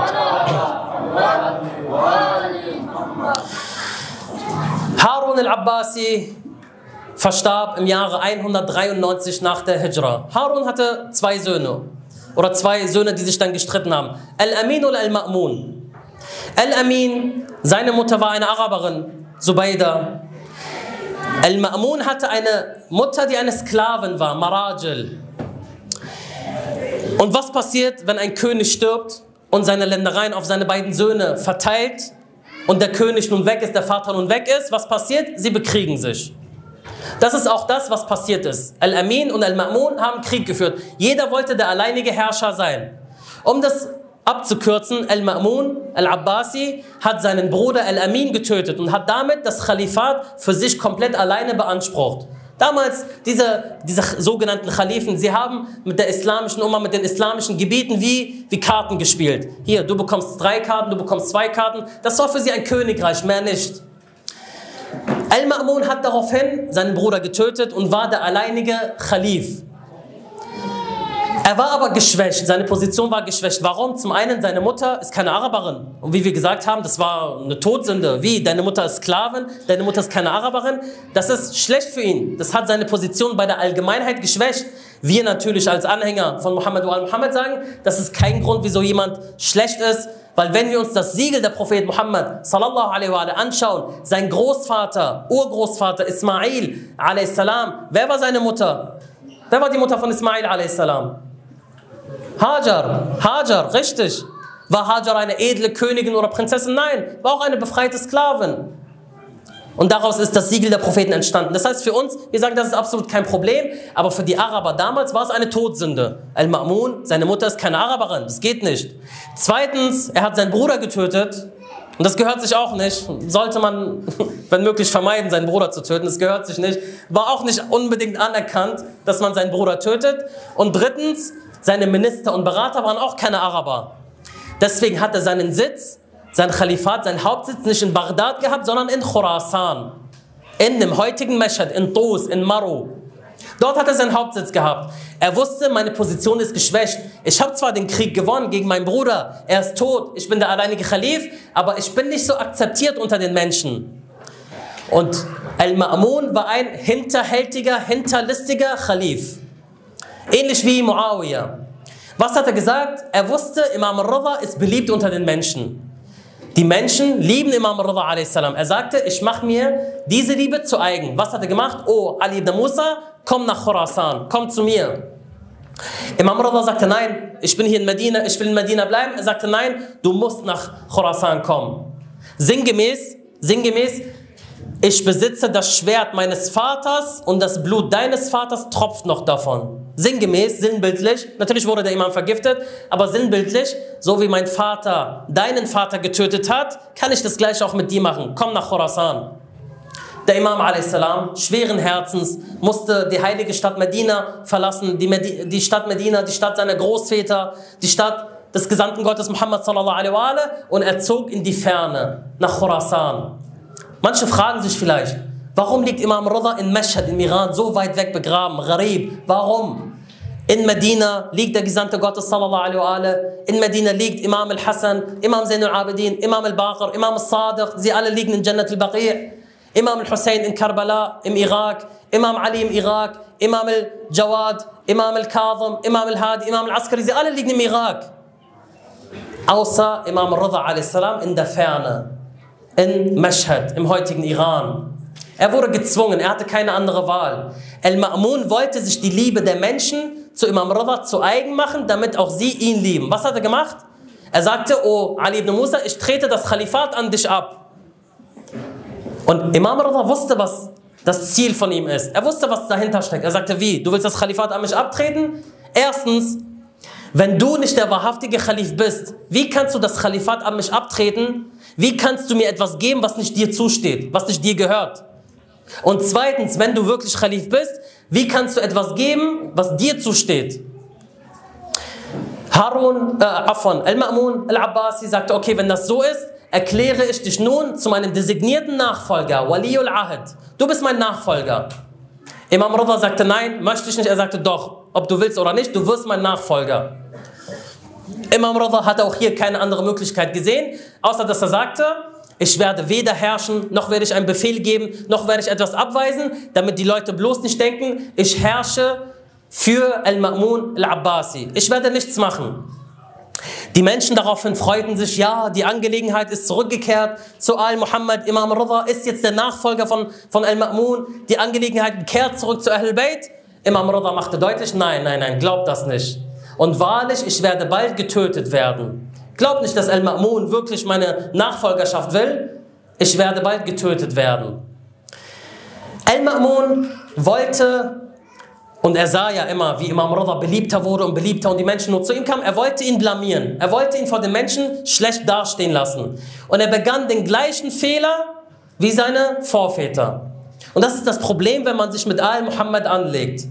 ali Muhammad. Harun al-Abbasi verstarb im Jahre hundertdreiundneunzig nach der Hijra. Harun hatte zwei Söhne. Oder zwei Söhne, die sich dann gestritten haben. Al-Amin oder Al-Ma'mun. Al-Amin, seine Mutter war eine Araberin, Zubayda. Al-Ma'mun hatte eine Mutter, die eine Sklavin war, Marajil. Und was passiert, wenn ein König stirbt und seine Ländereien auf seine beiden Söhne verteilt und der König nun weg ist, der Vater nun weg ist? Was passiert? Sie bekriegen sich. Das ist auch das, was passiert ist. Al-Amin und Al-Ma'mun haben Krieg geführt. Jeder wollte der alleinige Herrscher sein. Um das abzukürzen, Al-Ma'mun, Al-Abbasi, hat seinen Bruder Al-Amin getötet und hat damit das Khalifat für sich komplett alleine beansprucht. Damals, diese, diese sogenannten Khalifen, sie haben mit der islamischen Umma, mit den islamischen Gebieten wie, wie Karten gespielt. Hier, du bekommst drei Karten, du bekommst zwei Karten. Das war für sie ein Königreich, mehr nicht. Al-Ma'mun hat daraufhin seinen Bruder getötet und war der alleinige Khalif. Er war aber geschwächt, seine Position war geschwächt. Warum? Zum einen, seine Mutter ist keine Araberin. Und wie wir gesagt haben, das war eine Todsünde. Wie? Deine Mutter ist Sklavin, deine Mutter ist keine Araberin. Das ist schlecht für ihn. Das hat seine Position bei der Allgemeinheit geschwächt. Wir natürlich als Anhänger von Muhammad wa al-Muhammad sagen, das ist kein Grund, wieso jemand schlecht ist. Weil wenn wir uns das Siegel der Prophet Muhammad sallallahu alaihi wa sallam anschauen, sein Großvater, Urgroßvater Ismail a.s., wer war seine Mutter? Wer war die Mutter von Ismail a.s.? Hajar, Hajar, richtig. War Hajar eine edle Königin oder Prinzessin? Nein, war auch eine befreite Sklavin. Und daraus ist das Siegel der Propheten entstanden. Das heißt für uns, wir sagen, das ist absolut kein Problem, aber für die Araber damals war es eine Todsünde. Al-Ma'mun, seine Mutter ist keine Araberin, das geht nicht. Zweitens, er hat seinen Bruder getötet und das gehört sich auch nicht. Sollte man, wenn möglich, vermeiden, seinen Bruder zu töten, das gehört sich nicht. War auch nicht unbedingt anerkannt, dass man seinen Bruder tötet. Und drittens, seine Minister und Berater waren auch keine Araber. Deswegen hat er seinen Sitz, sein Khalifat, sein Hauptsitz nicht in Bagdad gehabt, sondern in Khurasan. In dem heutigen Mashhad, in Tus, in Maru. Dort hat er seinen Hauptsitz gehabt. Er wusste, meine Position ist geschwächt. Ich habe zwar den Krieg gewonnen gegen meinen Bruder, er ist tot, ich bin der alleinige Khalif, aber ich bin nicht so akzeptiert unter den Menschen. Und Al-Ma'mun war ein hinterhältiger, hinterlistiger Khalif. Ähnlich wie Muawiyah. Was hat er gesagt? Er wusste, Imam al-Ridha ist beliebt unter den Menschen. Die Menschen lieben Imam al-Ridha a s. Er sagte, ich mache mir diese Liebe zu eigen. Was hat er gemacht? Oh, Ali ibn Musa, komm nach Khurasan, komm zu mir. Imam al-Ridha sagte, nein, ich bin hier in Medina, ich will in Medina bleiben. Er sagte, nein, du musst nach Khurasan kommen. Sinngemäß, sinngemäß, ich besitze das Schwert meines Vaters und das Blut deines Vaters tropft noch davon. Sinngemäß, sinnbildlich, natürlich wurde der Imam vergiftet, aber sinnbildlich, so wie mein Vater deinen Vater getötet hat, kann ich das gleich auch mit dir machen. Komm nach Khurasan. Der Imam a s, schweren Herzens, musste die heilige Stadt Medina verlassen, die, Medi die Stadt Medina, die Stadt seiner Großväter, die Stadt des Gesandten Gottes Muhammad sallallahu alaihi wa sallam, und er zog in die Ferne nach Khurasan. Manche fragen sich vielleicht, warum liegt Imam al-Ridha in Mashhad im Iran so weit weg begraben? Gharib, warum? In Medina liegt der Gesandte Gottes sallallahu alaihi wa sallam, in Medina liegt Imam al-Hassan, Imam Zain al-Abidin, Imam al-Baqir, Imam al-Sadiq, sie alle liegen in Jannat al-Baqi', Imam al-Hussein in Karbala im Irak, Imam Ali im Irak, Imam al-Jawad, Imam al-Kadhim, Imam al-Hadi, Imam al-Askari, sie alle liegen im Irak. Außer Imam al-Ridha a s in der Ferne, in Mashhad, im heutigen Iran. Er wurde gezwungen, er hatte keine andere Wahl. Al-Ma'mun wollte sich die Liebe der Menschen zu Imam al-Ridha zu eigen machen, damit auch sie ihn lieben. Was hat er gemacht? Er sagte, oh Ali ibn Musa, ich trete das Khalifat an dich ab. Und Imam al-Ridha wusste, was das Ziel von ihm ist. Er wusste, was dahinter steckt. Er sagte, wie? Du willst das Khalifat an mich abtreten? Erstens, wenn du nicht der wahrhaftige Khalif bist, wie kannst du das Khalifat an mich abtreten? Wie kannst du mir etwas geben, was nicht dir zusteht, was nicht dir gehört? Und zweitens, wenn du wirklich Khalif bist, wie kannst du etwas geben, was dir zusteht? Harun, äh, Afwan, Al-Ma'mun, Al-Abbasi sagte, okay, wenn das so ist, erkläre ich dich nun zu meinem designierten Nachfolger, Waliyul Ahd. Du bist mein Nachfolger. Imam al-Ridha sagte, nein, möchte ich nicht. Er sagte, doch, ob du willst oder nicht, du wirst mein Nachfolger. Imam al-Ridha hatte auch hier keine andere Möglichkeit gesehen, außer dass er sagte, ich werde weder herrschen, noch werde ich einen Befehl geben, noch werde ich etwas abweisen, damit die Leute bloß nicht denken, ich herrsche für Al-Ma'mun Al-Abbasi. Ich werde nichts machen. Die Menschen daraufhin freuten sich, ja, die Angelegenheit ist zurückgekehrt zu Al-Muhammad. Imam al-Ridha ist jetzt der Nachfolger von, von Al-Ma'mun. Die Angelegenheit kehrt zurück zu Ahlul Bayt. Imam al-Ridha machte deutlich, nein, nein, nein, glaubt das nicht. Und wahrlich, ich werde bald getötet werden. Glaubt nicht, dass Al-Ma'mun wirklich meine Nachfolgerschaft will. Ich werde bald getötet werden. Al-Ma'mun wollte, und er sah ja immer, wie Imam al-Ridha beliebter wurde und beliebter und die Menschen nur zu ihm kamen, er wollte ihn blamieren. Er wollte ihn vor den Menschen schlecht dastehen lassen. Und er begann den gleichen Fehler wie seine Vorväter. Und das ist das Problem, wenn man sich mit Al-Muhammad anlegt.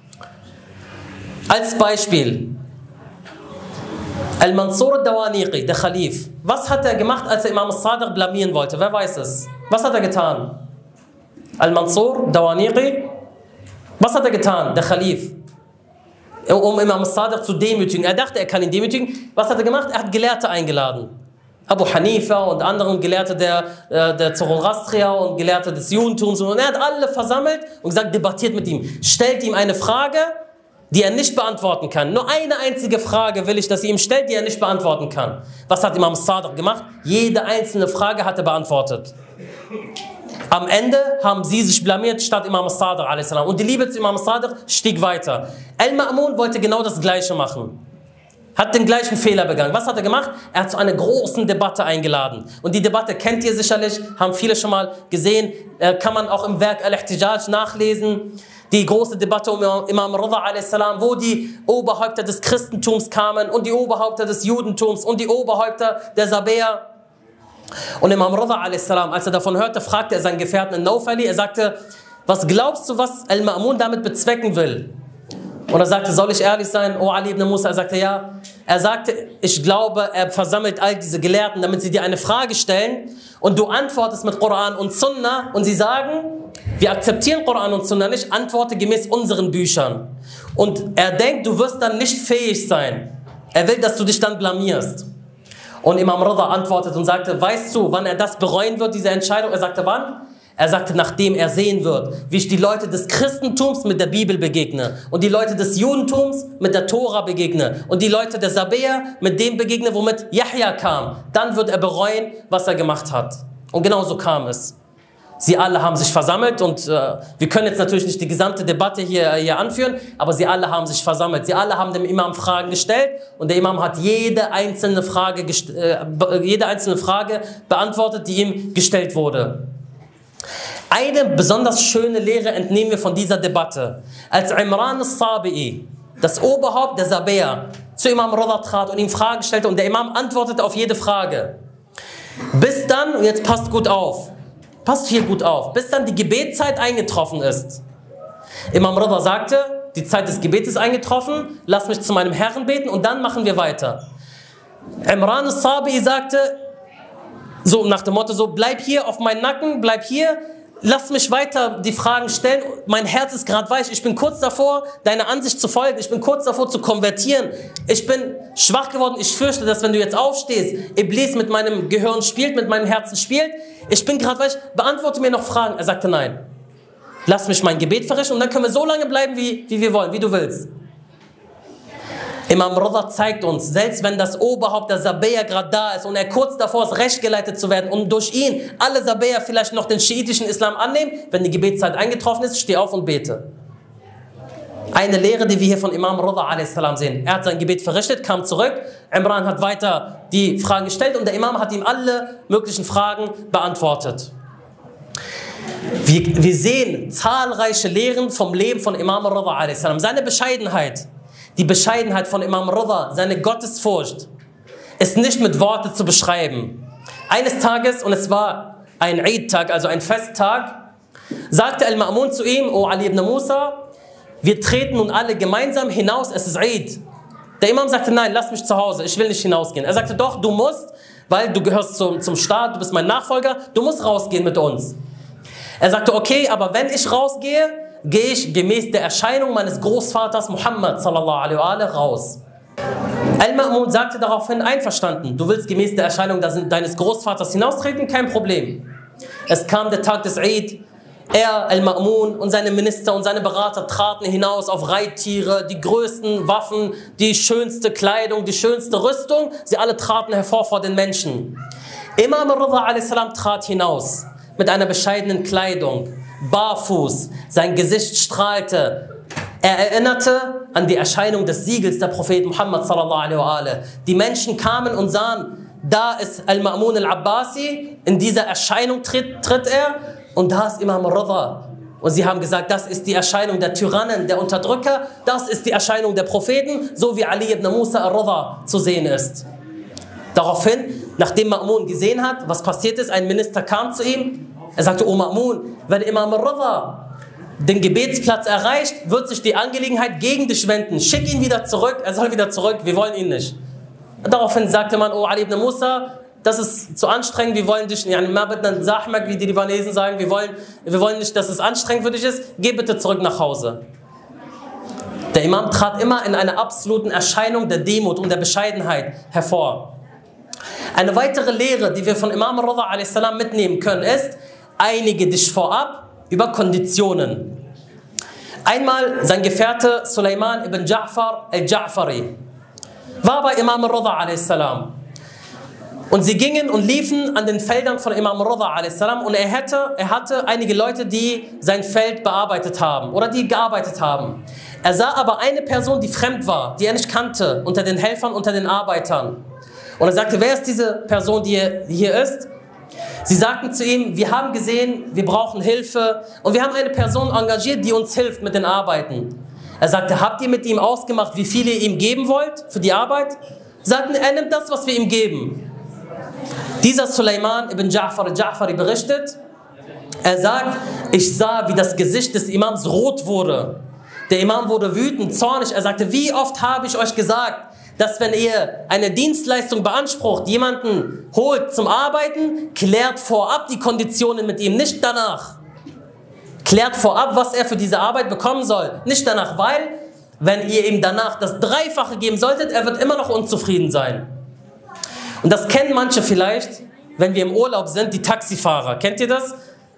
Als Beispiel, Al-Mansur al-Dawaniqi, der Khalif. Was hat er gemacht, als er Imam al-Sadiq blamieren wollte? Wer weiß es? Was hat er getan? Al-Mansur al-Dawaniqi, was hat er getan, der Khalif? Um Imam al-Sadiq zu demütigen. Er dachte, er kann ihn demütigen. Was hat er gemacht? Er hat Gelehrte eingeladen. Abu Hanifa und anderen Gelehrte der, äh, der Zoroastrier und Gelehrte des Judentums. Und er hat alle versammelt und gesagt, debattiert mit ihm. Stellt ihm eine Frage, die er nicht beantworten kann. Nur eine einzige Frage will ich, dass ihr ihm stellt, die er nicht beantworten kann. Was hat Imam al-Sadiq gemacht? Jede einzelne Frage hat er beantwortet. Am Ende haben sie sich blamiert statt Imam al-Sadiq a s. Und die Liebe zu Imam al-Sadiq stieg weiter. Al-Ma'mun wollte genau das Gleiche machen. Hat den gleichen Fehler begangen. Was hat er gemacht? Er hat zu einer großen Debatte eingeladen. Und die Debatte kennt ihr sicherlich, haben viele schon mal gesehen, äh, kann man auch im Werk Al-Ihtijaj nachlesen. Die große Debatte um Imam al-Ridha a s, wo die Oberhäupter des Christentums kamen und die Oberhäupter des Judentums und die Oberhäupter der Sabäer. Und Imam al-Ridha a s, als er davon hörte, fragte er seinen Gefährten Al-Nawfali, er sagte, was glaubst du, was Al-Ma'mun damit bezwecken will? Und er sagte, soll ich ehrlich sein, O Ali ibn Musa? Er sagte, ja. Er sagte, ich glaube, er versammelt all diese Gelehrten, damit sie dir eine Frage stellen und du antwortest mit Koran und Sunna und sie sagen, wir akzeptieren Koran und Sunna nicht, antworte gemäß unseren Büchern. Und er denkt, du wirst dann nicht fähig sein. Er will, dass du dich dann blamierst. Und Imam al-Ridha antwortet und sagte, weißt du, wann er das bereuen wird, diese Entscheidung? Er sagte, wann? Er sagte, nachdem er sehen wird, wie ich die Leute des Christentums mit der Bibel begegne und die Leute des Judentums mit der Tora begegne und die Leute der Sabäer mit dem begegne, womit Yahya kam, dann wird er bereuen, was er gemacht hat. Und genau so kam es. Sie alle haben sich versammelt und äh, wir können jetzt natürlich nicht die gesamte Debatte hier, hier anführen, aber sie alle haben sich versammelt. Sie alle haben dem Imam Fragen gestellt und der Imam hat jede einzelne Frage, äh, jede einzelne Frage beantwortet, die ihm gestellt wurde. Eine besonders schöne Lehre entnehmen wir von dieser Debatte. Als Imran al-Sabi'i, das Oberhaupt der Sabäer, zu Imam Ridha trat und ihm Fragen stellte und der Imam antwortete auf jede Frage. Bis dann, und jetzt passt gut auf, passt hier gut auf, bis dann die Gebetszeit eingetroffen ist. Imam Ridha sagte, die Zeit des Gebets ist eingetroffen, lass mich zu meinem Herrn beten und dann machen wir weiter. Imran al-Sabi'i sagte, so nach dem Motto, so bleib hier auf meinen Nacken, bleib hier, lass mich weiter die Fragen stellen, mein Herz ist gerade weich, ich bin kurz davor, deiner Ansicht zu folgen, ich bin kurz davor zu konvertieren, ich bin schwach geworden, ich fürchte, dass wenn du jetzt aufstehst, Iblis mit meinem Gehirn spielt, mit meinem Herzen spielt, ich bin gerade weich, beantworte mir noch Fragen. Er sagte nein, lass mich mein Gebet verrichten und dann können wir so lange bleiben, wie, wie wir wollen, wie du willst. Imam Ridha zeigt uns, selbst wenn das Oberhaupt der Sabäer gerade da ist und er kurz davor ist, recht geleitet zu werden und durch ihn alle Sabäer vielleicht noch den schiitischen Islam annehmen, wenn die Gebetszeit eingetroffen ist, steh auf und bete. Eine Lehre, die wir hier von Imam Ridha a s. sehen. Er hat sein Gebet verrichtet, kam zurück, Imran hat weiter die Fragen gestellt und der Imam hat ihm alle möglichen Fragen beantwortet. Wir, wir sehen zahlreiche Lehren vom Leben von Imam Ridha a s. Seine Bescheidenheit. Die Bescheidenheit von Imam Ridha, seine Gottesfurcht, ist nicht mit Worten zu beschreiben. Eines Tages, und es war ein Eid-Tag, also ein Festtag, sagte Al-Ma'mun zu ihm, O Ali ibn Musa, wir treten nun alle gemeinsam hinaus, es ist Eid. Der Imam sagte, nein, lass mich zu Hause, ich will nicht hinausgehen. Er sagte, doch, du musst, weil du gehörst zum, zum Staat, du bist mein Nachfolger, du musst rausgehen mit uns. Er sagte, okay, aber wenn ich rausgehe, gehe ich gemäß der Erscheinung meines Großvaters Muhammad sallallahu alaihi wa sallam raus. Al-Ma'mun sagte daraufhin, einverstanden, du willst gemäß der Erscheinung deines Großvaters hinaustreten, kein Problem. Es kam der Tag des Eid, er, Al-Ma'mun und seine Minister und seine Berater traten hinaus auf Reittiere, die größten Waffen, die schönste Kleidung, die schönste Rüstung, sie alle traten hervor vor den Menschen. Imam Ridha a s. trat hinaus mit einer bescheidenen Kleidung, barfuß, sein Gesicht strahlte. Er erinnerte an die Erscheinung des Siegels der Prophet Muhammad sallallahu alaihi wa sallam. Die Menschen kamen und sahen, da ist Al-Ma'mun al-Abbasi, in dieser Erscheinung tritt, tritt er und da ist Imam Ridha. Und sie haben gesagt, das ist die Erscheinung der Tyrannen, der Unterdrücker, das ist die Erscheinung der Propheten, so wie Ali ibn Musa al-Ridha zu sehen ist. Daraufhin, nachdem Ma'mun gesehen hat, was passiert ist, ein Minister kam zu ihm. Er sagte, O Ma'mun, wenn Imam Ridha den Gebetsplatz erreicht, wird sich die Angelegenheit gegen dich wenden. Schick ihn wieder zurück, er soll wieder zurück, wir wollen ihn nicht. Daraufhin sagte man, O Ali ibn Musa, das ist zu anstrengend, wir wollen dich, wie die Libanesen sagen, wir wollen, wir wollen nicht, dass es anstrengend für dich ist, geh bitte zurück nach Hause. Der Imam trat immer in einer absoluten Erscheinung der Demut und der Bescheidenheit hervor. Eine weitere Lehre, die wir von Imam Ridha a s. mitnehmen können, ist, einige dich vorab über Konditionen. Einmal sein Gefährte Suleiman ibn Ja'far al-Ja'fari war bei Imam Ridha a s. Und sie gingen und liefen an den Feldern von Imam Ridha a s. Und er hatte, er hatte einige Leute, die sein Feld bearbeitet haben oder die gearbeitet haben. Er sah aber eine Person, die fremd war, die er nicht kannte, unter den Helfern, unter den Arbeitern. Und er sagte, wer ist diese Person, die hier ist? Sie sagten zu ihm, wir haben gesehen, wir brauchen Hilfe und wir haben eine Person engagiert, die uns hilft mit den Arbeiten. Er sagte, habt ihr mit ihm ausgemacht, wie viel ihr ihm geben wollt für die Arbeit? Sie sagten, er nimmt das, was wir ihm geben. Dieser Suleiman ibn Ja'far al-Ja'fari berichtet, er sagt, ich sah, wie das Gesicht des Imams rot wurde. Der Imam wurde wütend, zornig. Er sagte, wie oft habe ich euch gesagt, dass wenn ihr eine Dienstleistung beansprucht, jemanden holt zum Arbeiten, klärt vorab die Konditionen mit ihm, nicht danach. Klärt vorab, was er für diese Arbeit bekommen soll. Nicht danach, weil, wenn ihr ihm danach das Dreifache geben solltet, er wird immer noch unzufrieden sein. Und das kennen manche vielleicht, wenn wir im Urlaub sind, die Taxifahrer. Kennt ihr das?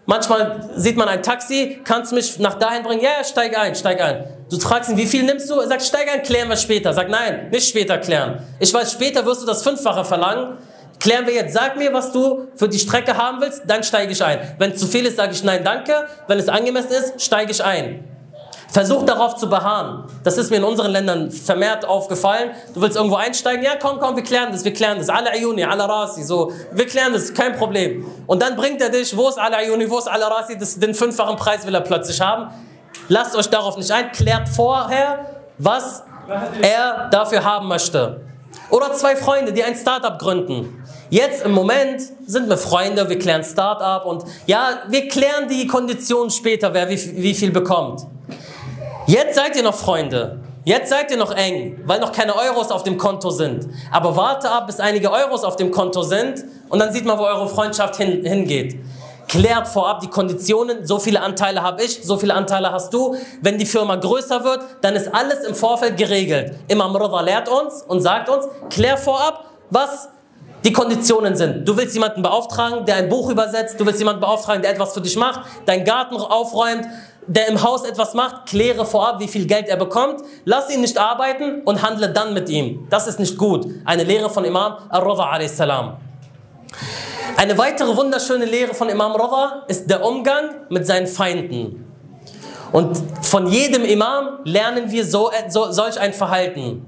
Manchmal sieht man ein Taxi, kannst du mich nach dahin bringen? Ja, ja, steig ein, steig ein. Du fragst ihn, wie viel nimmst du? Er sagt, steig ein, klären wir später. Sag, nein, nicht später klären. Ich weiß, später wirst du das Fünffache verlangen. Klären wir jetzt. Sag mir, was du für die Strecke haben willst, dann steige ich ein. Wenn es zu viel ist, sage ich nein, danke. Wenn es angemessen ist, steige ich ein. Versuch darauf zu beharren. Das ist mir in unseren Ländern vermehrt aufgefallen. Du willst irgendwo einsteigen? Ja, komm, komm, wir klären das, wir klären das. Ala Ayuni, ala Rasi, so. Wir klären das, kein Problem. Und dann bringt er dich, wo ist Ala Ayuni, wo ist ala Rasi, das, den fünffachen Preis will er plötzlich haben. Lasst euch darauf nicht ein, klärt vorher, was er dafür haben möchte. Oder zwei Freunde, die ein Start-up gründen. Jetzt im Moment sind wir Freunde, wir klären Start-up und ja, wir klären die Konditionen später, wer wie, wie viel bekommt. Jetzt seid ihr noch Freunde, jetzt seid ihr noch eng, weil noch keine Euros auf dem Konto sind. Aber warte ab, bis einige Euros auf dem Konto sind und dann sieht man, wo eure Freundschaft hin, hingeht. Klärt vorab die Konditionen, so viele Anteile habe ich, so viele Anteile hast du. Wenn die Firma größer wird, dann ist alles im Vorfeld geregelt. Imam Ridha lehrt uns und sagt uns, klär vorab, was die Konditionen sind. Du willst jemanden beauftragen, der ein Buch übersetzt, du willst jemanden beauftragen, der etwas für dich macht, deinen Garten aufräumt, der im Haus etwas macht, kläre vorab, wie viel Geld er bekommt, lass ihn nicht arbeiten und handle dann mit ihm. Das ist nicht gut. Eine Lehre von Imam Ar-Ridha a.s. Eine weitere wunderschöne Lehre von Imam Ridha ist der Umgang mit seinen Feinden. Und von jedem Imam lernen wir so, so, solch ein Verhalten.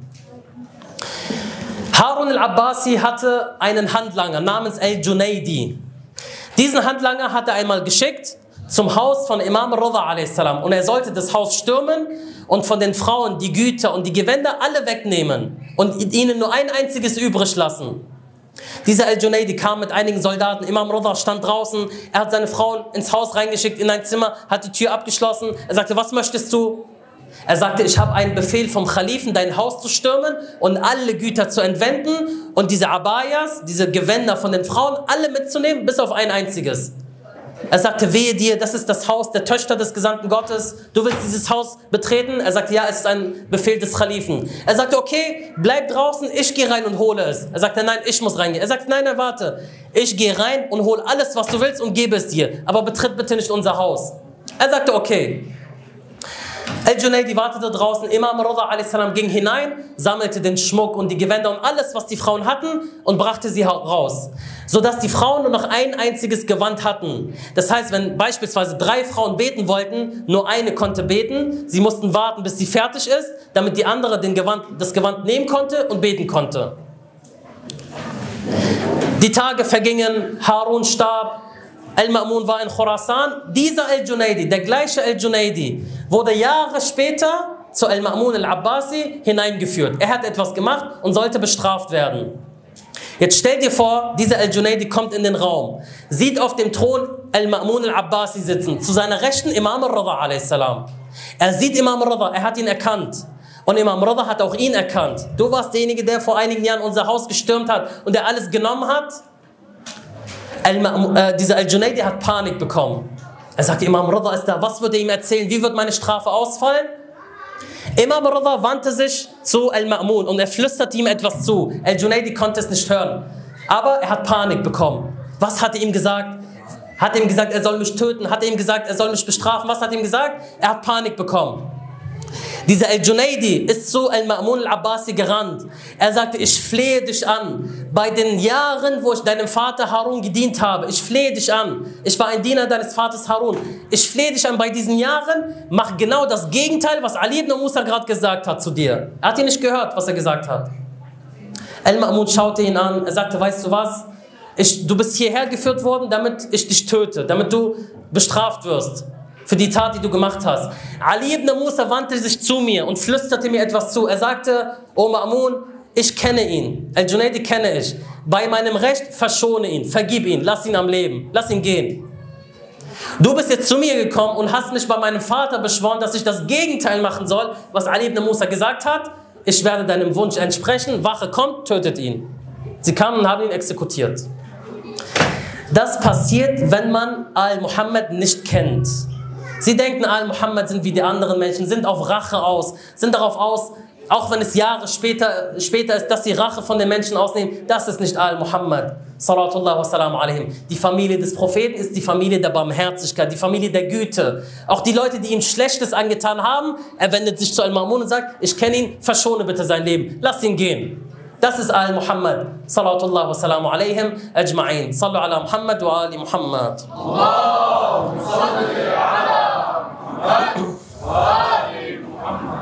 Harun al-Abbasi hatte einen Handlanger namens al-Junaidi. Diesen Handlanger hat er einmal geschickt zum Haus von Imam Ridha a.s. und er sollte das Haus stürmen und von den Frauen die Güter und die Gewänder alle wegnehmen und ihnen nur ein einziges übrig lassen. Dieser al-Junaidi kam mit einigen Soldaten, Imam Ridha stand draußen, er hat seine Frauen ins Haus reingeschickt, in ein Zimmer, hat die Tür abgeschlossen, er sagte, was möchtest du? Er sagte, ich habe einen Befehl vom Khalifen, dein Haus zu stürmen und alle Güter zu entwenden und diese Abayas, diese Gewänder von den Frauen, alle mitzunehmen, bis auf ein einziges. Er sagte, wehe dir, das ist das Haus der Töchter des Gesandten Gottes. Du willst dieses Haus betreten? Er sagte, ja, es ist ein Befehl des Khalifen. Er sagte, okay, bleib draußen, ich gehe rein und hole es. Er sagte, nein, ich muss reingehen. Er sagte, nein, nein, warte. Ich gehe rein und hole alles, was du willst und gebe es dir. Aber betritt bitte nicht unser Haus. Er sagte, okay. Al-Junaidi wartete draußen, Imam Ridha a.s. ging hinein, sammelte den Schmuck und die Gewänder und alles, was die Frauen hatten und brachte sie raus. Sodass die Frauen nur noch ein einziges Gewand hatten. Das heißt, wenn beispielsweise drei Frauen beten wollten, nur eine konnte beten, sie mussten warten, bis sie fertig ist, damit die andere den Gewand, das Gewand nehmen konnte und beten konnte. Die Tage vergingen, Harun starb, Al-Ma'mun war in Khurasan. Dieser Al-Junaidi, der gleiche Al-Junaidi, wurde Jahre später zu Al-Ma'mun al-Abbasi hineingeführt. Er hat etwas gemacht und sollte bestraft werden. Jetzt stell dir vor, dieser Al-Junaidi kommt in den Raum, sieht auf dem Thron Al-Ma'mun al-Abbasi sitzen, zu seiner Rechten Imam Ridha a.s. Er sieht Imam Ridha, er hat ihn erkannt. Und Imam Ridha hat auch ihn erkannt. Du warst derjenige, der vor einigen Jahren unser Haus gestürmt hat und der alles genommen hat. Al äh, dieser Al-Junaidi hat Panik bekommen. Er sagte, Imam Ridha ist da, was wird er ihm erzählen, wie wird meine Strafe ausfallen? Imam Ridha wandte sich zu Al-Ma'mun und er flüsterte ihm etwas zu. Al-Junaidi konnte es nicht hören, aber er hat Panik bekommen. Was hat er ihm gesagt? Hat er ihm gesagt, er soll mich töten? Hat er ihm gesagt, er soll mich bestrafen? Was hat er ihm gesagt? Er hat Panik bekommen. Dieser Al-Junaidi ist zu Al-Ma'mun al-Abbasi gerannt. Er sagte, ich flehe dich an, bei den Jahren, wo ich deinem Vater Harun gedient habe, ich flehe dich an, ich war ein Diener deines Vaters Harun, ich flehe dich an, bei diesen Jahren, mach genau das Gegenteil, was Ali ibn Musa gerade gesagt hat zu dir. Er hat ihn nicht gehört, was er gesagt hat. Al-Ma'mun schaute ihn an, er sagte, weißt du was, ich, du bist hierher geführt worden, damit ich dich töte, damit du bestraft wirst. Für die Tat, die du gemacht hast. Ali ibn Musa wandte sich zu mir und flüsterte mir etwas zu. Er sagte, O Ma'mun, ich kenne ihn. Al-Junaidi kenne ich. Bei meinem Recht verschone ihn, vergib ihn, lass ihn am Leben, lass ihn gehen. Du bist jetzt zu mir gekommen und hast mich bei meinem Vater beschworen, dass ich das Gegenteil machen soll, was Ali ibn Musa gesagt hat. Ich werde deinem Wunsch entsprechen. Wache kommt, tötet ihn. Sie kamen und haben ihn exekutiert. Das passiert, wenn man Al-Muhammad nicht kennt. Sie denken, Al-Muhammad sind wie die anderen Menschen, sind auf Rache aus, sind darauf aus, auch wenn es Jahre später, später ist, dass sie Rache von den Menschen ausnehmen, das ist nicht Al-Muhammad. Salawatullah wa salam alaihim. Die Familie des Propheten ist die Familie der Barmherzigkeit, die Familie der Güte. Auch die Leute, die ihm Schlechtes angetan haben, er wendet sich zu Al-Ma'mun und sagt, ich kenne ihn, verschone bitte sein Leben, lass ihn gehen. Das ist Al-Muhammad. Salawatullah wa salam alaihim ajma'in. Sallu ala Muhammad wa ali Muhammad. Allahumma salli ala Muhammad wa ali Muhammad.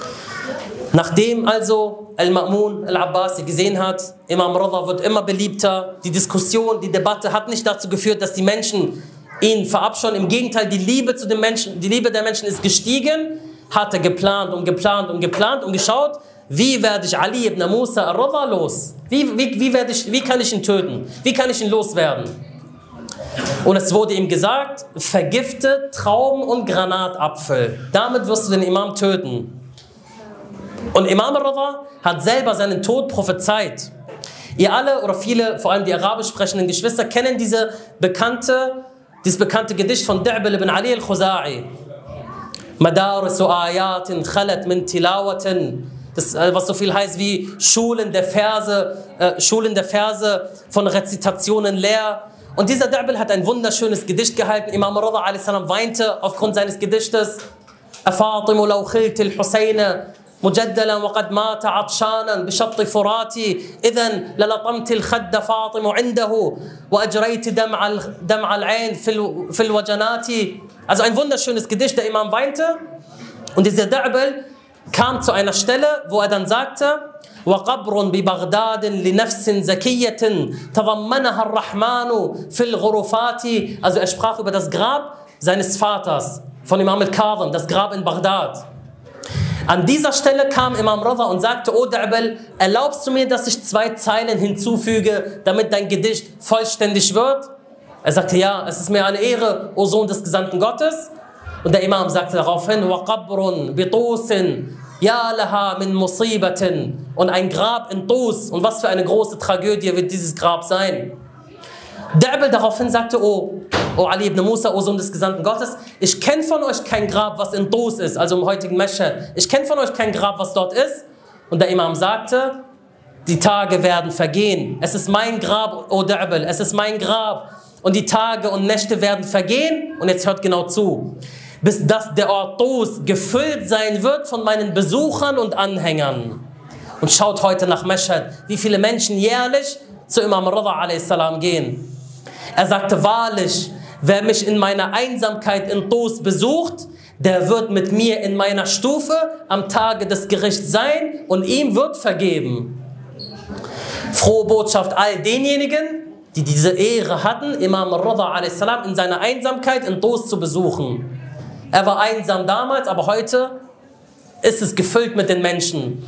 Nachdem also Al-Ma'mun Al-Abbasi gesehen hat, Imam Ridha wird immer beliebter, die Diskussion, die Debatte hat nicht dazu geführt, dass die Menschen ihn verabscheuen. Im Gegenteil, die Liebe zu den Menschen, die Liebe der Menschen ist gestiegen, hat er geplant und geplant und geplant und geschaut, wie werde ich Ali ibn Musa al-Ridha los? Wie, wie, wie, werde ich, wie kann ich ihn töten? Wie kann ich ihn loswerden? Und es wurde ihm gesagt, vergifte Trauben und Granatapfel. Damit wirst du den Imam töten. Und Imam Ridha hat selber seinen Tod prophezeit. Ihr alle oder viele, vor allem die arabisch sprechenden Geschwister, kennen diese bekannte, dieses bekannte Gedicht von Da'bil ibn Ali al-Khuza'i. Madarisu ayatin khalat min tilawatin. Das, was so viel heißt wie Schulen der Verse, äh, Schulen der Verse von Rezitationen leer. Und dieser Da'bil hat ein wunderschönes Gedicht gehalten. Imam Ridha a.s. weinte aufgrund seines Gedichtes. Afatimu law khilti al-Husayna مجدلا وقد مات عطشانا بشط فراتي إذن للطمت الخد فاطم عنده وأجريت دمع دمع العين في في الوجنات. Also ein wunderschönes Gedicht, der Imam weinte. Und dieser Da'bil kam zu einer Stelle, wo er dann sagte: وقبر ببغداد لنفس زكية تضمنها الرحمن في الغرفات. Also er sprach über das Grab seines Vaters von Imam al-Kadhim, das Grab in Bagdad. An dieser Stelle kam Imam Ridha und sagte: O Da'bil, erlaubst du mir, dass ich zwei Zeilen hinzufüge, damit dein Gedicht vollständig wird? Er sagte: Ja, es ist mir eine Ehre, O Sohn des Gesandten Gottes. Und der Imam sagte daraufhin: وَقَبْرٌ بِطُوسٍ يَا لَهَا مِنْ مُصِيبَةٍ. Und ein Grab in Tus. Und was für eine große Tragödie wird dieses Grab sein? Da'bil daraufhin sagte: O, O Ali ibn Musa, O Sohn des Gesandten Gottes, ich kenne von euch kein Grab, was in Tus ist, also im heutigen Mashhad. Ich kenne von euch kein Grab, was dort ist. Und der Imam sagte: Die Tage werden vergehen. Es ist mein Grab, O Da'bil, es ist mein Grab. Und die Tage und Nächte werden vergehen. Und jetzt hört genau zu. Bis dass der Ort Tus gefüllt sein wird von meinen Besuchern und Anhängern. Und schaut heute nach Mashhad, wie viele Menschen jährlich zu Imam Ridha a s gehen. Er sagte: Wahrlich, wer mich in meiner Einsamkeit in Tus besucht, der wird mit mir in meiner Stufe am Tage des Gerichts sein und ihm wird vergeben. Frohe Botschaft all denjenigen, die diese Ehre hatten, Imam Ridha a s in seiner Einsamkeit in Tus zu besuchen. Er war einsam damals, aber heute ist es gefüllt mit den Menschen.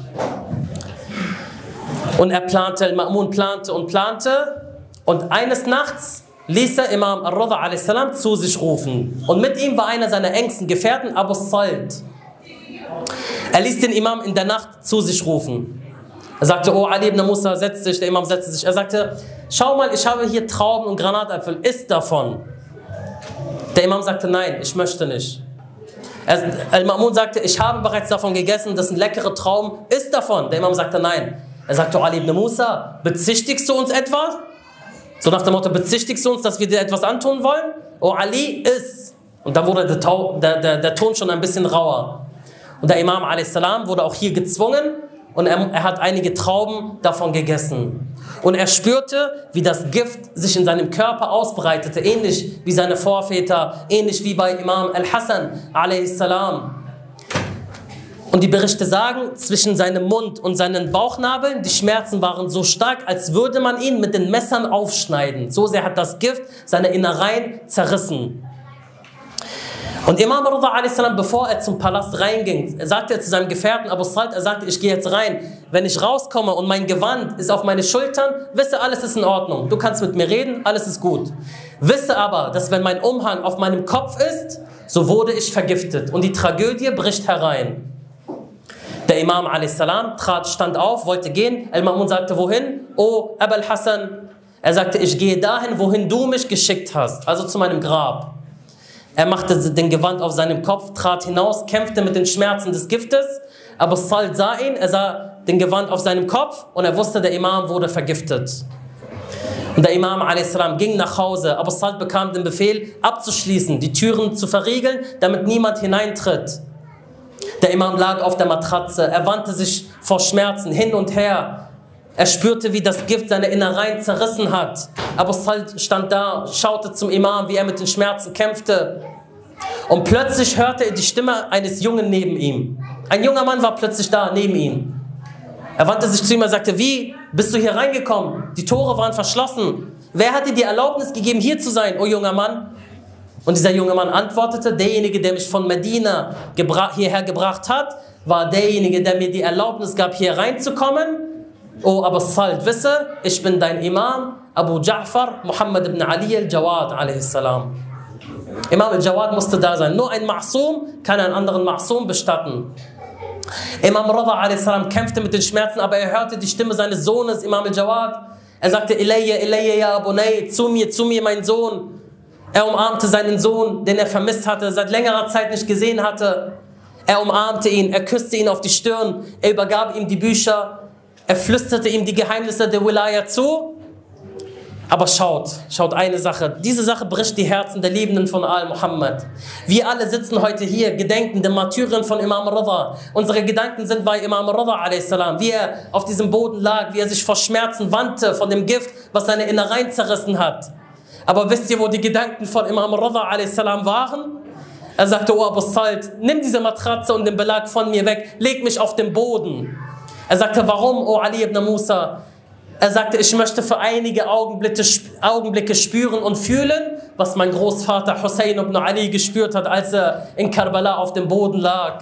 Und er plante, Al-Ma'mun plante und plante. Und eines Nachts ließ er Imam Ridha a s zu sich rufen. Und mit ihm war einer seiner engsten Gefährten, Abu Salt. Er ließ den Imam in der Nacht zu sich rufen. Er sagte: O Ali ibn Musa, setz dich. Der Imam setzte sich. Er sagte: Schau mal, ich habe hier Trauben und Granatapfel. Iss davon. Der Imam sagte: Nein, ich möchte nicht. Al-Ma'mun sagte: Ich habe bereits davon gegessen, das sind leckere Trauben. Iss davon. Der Imam sagte: Nein. Er sagte: O Ali ibn Musa, bezichtigst du uns etwa? So nach dem Motto: Bezichtigst du uns, dass wir dir etwas antun wollen? O Ali, iss. Und dann wurde der, der, der, der Ton schon ein bisschen rauer. Und der Imam a s wurde auch hier gezwungen und er, er hat einige Trauben davon gegessen. Und er spürte, wie das Gift sich in seinem Körper ausbreitete, ähnlich wie seine Vorväter, ähnlich wie bei Imam al-Hassan a s. Und die Berichte sagen, zwischen seinem Mund und seinen Bauchnabeln, die Schmerzen waren so stark, als würde man ihn mit den Messern aufschneiden. So sehr hat das Gift seine Innereien zerrissen. Und Imam Ridha a s, bevor er zum Palast reinging, sagte er zu seinem Gefährten Abu Salt, er sagte: Ich gehe jetzt rein. Wenn ich rauskomme und mein Gewand ist auf meine Schultern, wisse, alles ist in Ordnung. Du kannst mit mir reden, alles ist gut. Wisse aber, dass wenn mein Umhang auf meinem Kopf ist, so wurde ich vergiftet. Und die Tragödie bricht herein. Der Imam a s trat, stand auf, wollte gehen. Al-Ma'mun sagte: Wohin? O Abul Hassan. Er sagte: Ich gehe dahin, wohin du mich geschickt hast, also zu meinem Grab. Er machte den Gewand auf seinem Kopf, trat hinaus, kämpfte mit den Schmerzen des Giftes. Abu Salt sah ihn, er sah den Gewand auf seinem Kopf und er wusste, der Imam wurde vergiftet. Und der Imam a s. ging nach Hause. Abu Salt bekam den Befehl, abzuschließen, die Türen zu verriegeln, damit niemand hineintritt. Der Imam lag auf der Matratze, er wandte sich vor Schmerzen hin und her. Er spürte, wie das Gift seine Innereien zerrissen hat. Abu Salt stand da, schaute zum Imam, wie er mit den Schmerzen kämpfte. Und plötzlich hörte er die Stimme eines Jungen neben ihm. Ein junger Mann war plötzlich da, neben ihm. Er wandte sich zu ihm und sagte, wie bist du hier reingekommen? Die Tore waren verschlossen. Wer hat dir die Erlaubnis gegeben, hier zu sein, o junger Mann? Und dieser junge Mann antwortete, derjenige, der mich von Medina gebra- hierher gebracht hat, war derjenige, der mir die Erlaubnis gab, hier reinzukommen. O Abu Salt, wisse, ich bin dein Imam, Abu Ja'far, Muhammad ibn Ali al-Jawad, a s. Imam al-Jawad musste da sein. Nur ein Ma'sum kann einen anderen Ma'sum bestatten. Imam Rida a s. kämpfte mit den Schmerzen, aber er hörte die Stimme seines Sohnes, Imam al-Jawad. Er sagte, Ilayya, Ilayya, ya Bunay, zu mir, zu mir, mein Sohn. Er umarmte seinen Sohn, den er vermisst hatte, seit längerer Zeit nicht gesehen hatte. Er umarmte ihn, er küsste ihn auf die Stirn, er übergab ihm die Bücher, er flüsterte ihm die Geheimnisse der Wilaya zu. Aber schaut, schaut eine Sache, diese Sache bricht die Herzen der Liebenden von Al-Muhammad. Wir alle sitzen heute hier, gedenken der Martyren von Imam Rida. Unsere Gedanken sind bei Imam Rida a s, wie er auf diesem Boden lag, wie er sich vor Schmerzen wandte von dem Gift, was seine Innereien zerrissen hat. Aber wisst ihr, wo die Gedanken von Imam Rida a s waren? Er sagte, oh Abu Salt, nimm diese Matratze und den Belag von mir weg, leg mich auf den Boden. Er sagte, warum, oh Ali ibn Musa? Er sagte, ich möchte für einige Augenblicke, Augenblicke spüren und fühlen, was mein Großvater Hussein ibn Ali gespürt hat, als er in Karbala auf dem Boden lag.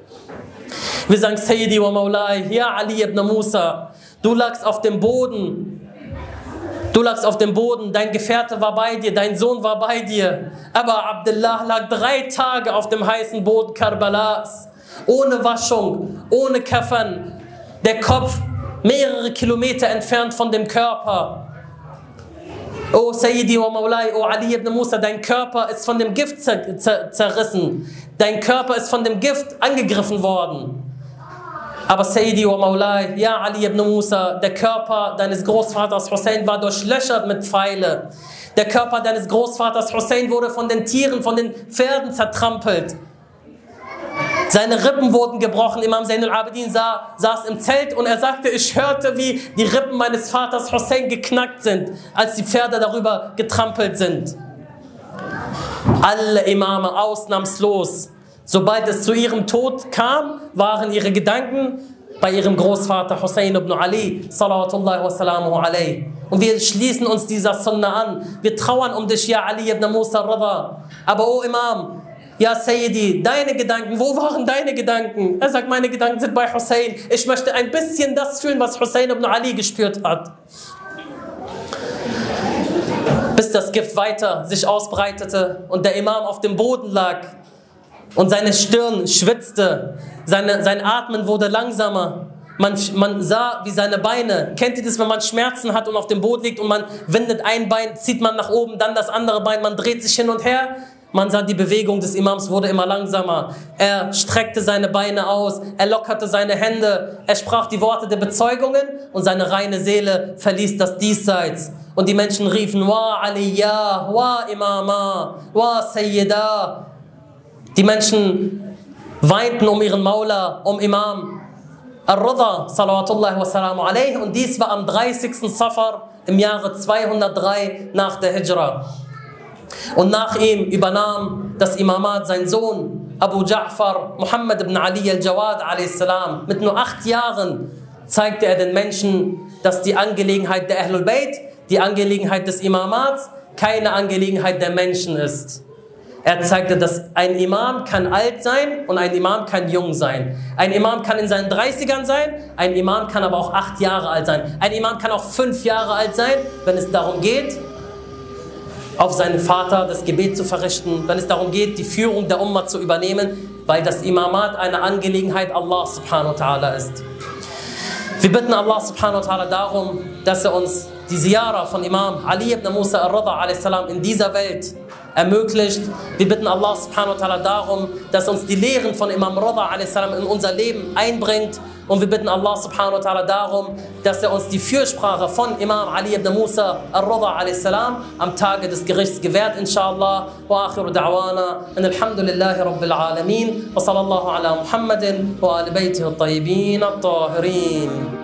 Wir sagen, Sayyidi wa Maulai, ja Ali ibn Musa, du lagst auf dem Boden, du lagst auf dem Boden, dein Gefährte war bei dir, dein Sohn war bei dir, aber Abdullah lag drei Tage auf dem heißen Boden Karbalas, ohne Waschung, ohne Kafan, der Kopf mehrere Kilometer entfernt von dem Körper. O Sayyidi wa Maulai, O Ali ibn Musa, dein Körper ist von dem Gift zer zer zerrissen. Dein Körper ist von dem Gift angegriffen worden. Aber Sayyidi wa Maulai, ja Ali ibn Musa, der Körper deines Großvaters Hussein war durchlöchert mit Pfeile. Der Körper deines Großvaters Hussein wurde von den Tieren, von den Pferden zertrampelt. Seine Rippen wurden gebrochen. Imam Zain al-Abidin sah, saß im Zelt und er sagte, ich hörte, wie die Rippen meines Vaters Hussein geknackt sind, als die Pferde darüber getrampelt sind. Alle Imame, ausnahmslos, sobald es zu ihrem Tod kam, waren ihre Gedanken bei ihrem Großvater Hussein ibn Ali, salawatullahi wa salamuhu alayhi. Und wir schließen uns dieser Sunna an. Wir trauern um dich, ja Ali ibn Musa Rida. Aber o Imam, ja Sayyidi, deine Gedanken, wo waren deine Gedanken? Er sagt, meine Gedanken sind bei Hussein. Ich möchte ein bisschen das fühlen, was Hussein ibn Ali gespürt hat. Bis das Gift weiter sich ausbreitete und der Imam auf dem Boden lag und seine Stirn schwitzte, seine, sein Atmen wurde langsamer. Man, man sah, wie seine Beine, kennt ihr das, wenn man Schmerzen hat und auf dem Boden liegt und man windet ein Bein, zieht man nach oben, dann das andere Bein, man dreht sich hin und her. Man sah, die Bewegung des Imams wurde immer langsamer. Er streckte seine Beine aus, er lockerte seine Hände, er sprach die Worte der Bezeugungen und seine reine Seele verließ das Diesseits. Und die Menschen riefen, Wa Aliyah, Wa Imama, Wa Sayyida. Die Menschen weinten um ihren Maula, um Imam Ar-Rida, salawatullahi wa salamu alayhi. Und dies war am dreißigsten Safar im Jahre zweihundertdrei nach der Hijra. Und nach ihm übernahm das Imamat sein Sohn Abu Ja'far Muhammad ibn Ali al-Jawad a s. Mit nur acht Jahren zeigte er den Menschen, dass die Angelegenheit der Ahlul Bayt, die Angelegenheit des Imamats, keine Angelegenheit der Menschen ist. Er zeigte, dass ein Imam kann alt sein und ein Imam kann jung sein. Ein Imam kann in seinen dreißigern sein, ein Imam kann aber auch acht Jahre alt sein. Ein Imam kann auch fünf Jahre alt sein, wenn es darum geht, auf seinen Vater das Gebet zu verrichten, wenn es darum geht, die Führung der Umma zu übernehmen, weil das Imamat eine Angelegenheit Allah subhanahu wa ta'ala ist. Wir bitten Allah subhanahu wa ta'ala darum, dass er uns die Ziyara von Imam Ali ibn Musa Ar-Rida a s. in dieser Welt ermöglicht. Wir bitten Allah subhanahu wa ta'ala darum, dass er uns die Lehren von Imam Ridha a s. in unser Leben einbringt. Und wir bitten Allah subhanahu wa ta'ala darum, dass er uns die Fürsprache von Imam Ali ibn Musa al-Ridha a s. am Tage des Gerichts gewährt, inshallah. Wa akhiru da'wana, alhamdulillahi rabbil alamin, wa sallallahu ala Muhammadin wa ali baytihi at-tayyibin at-tahirin.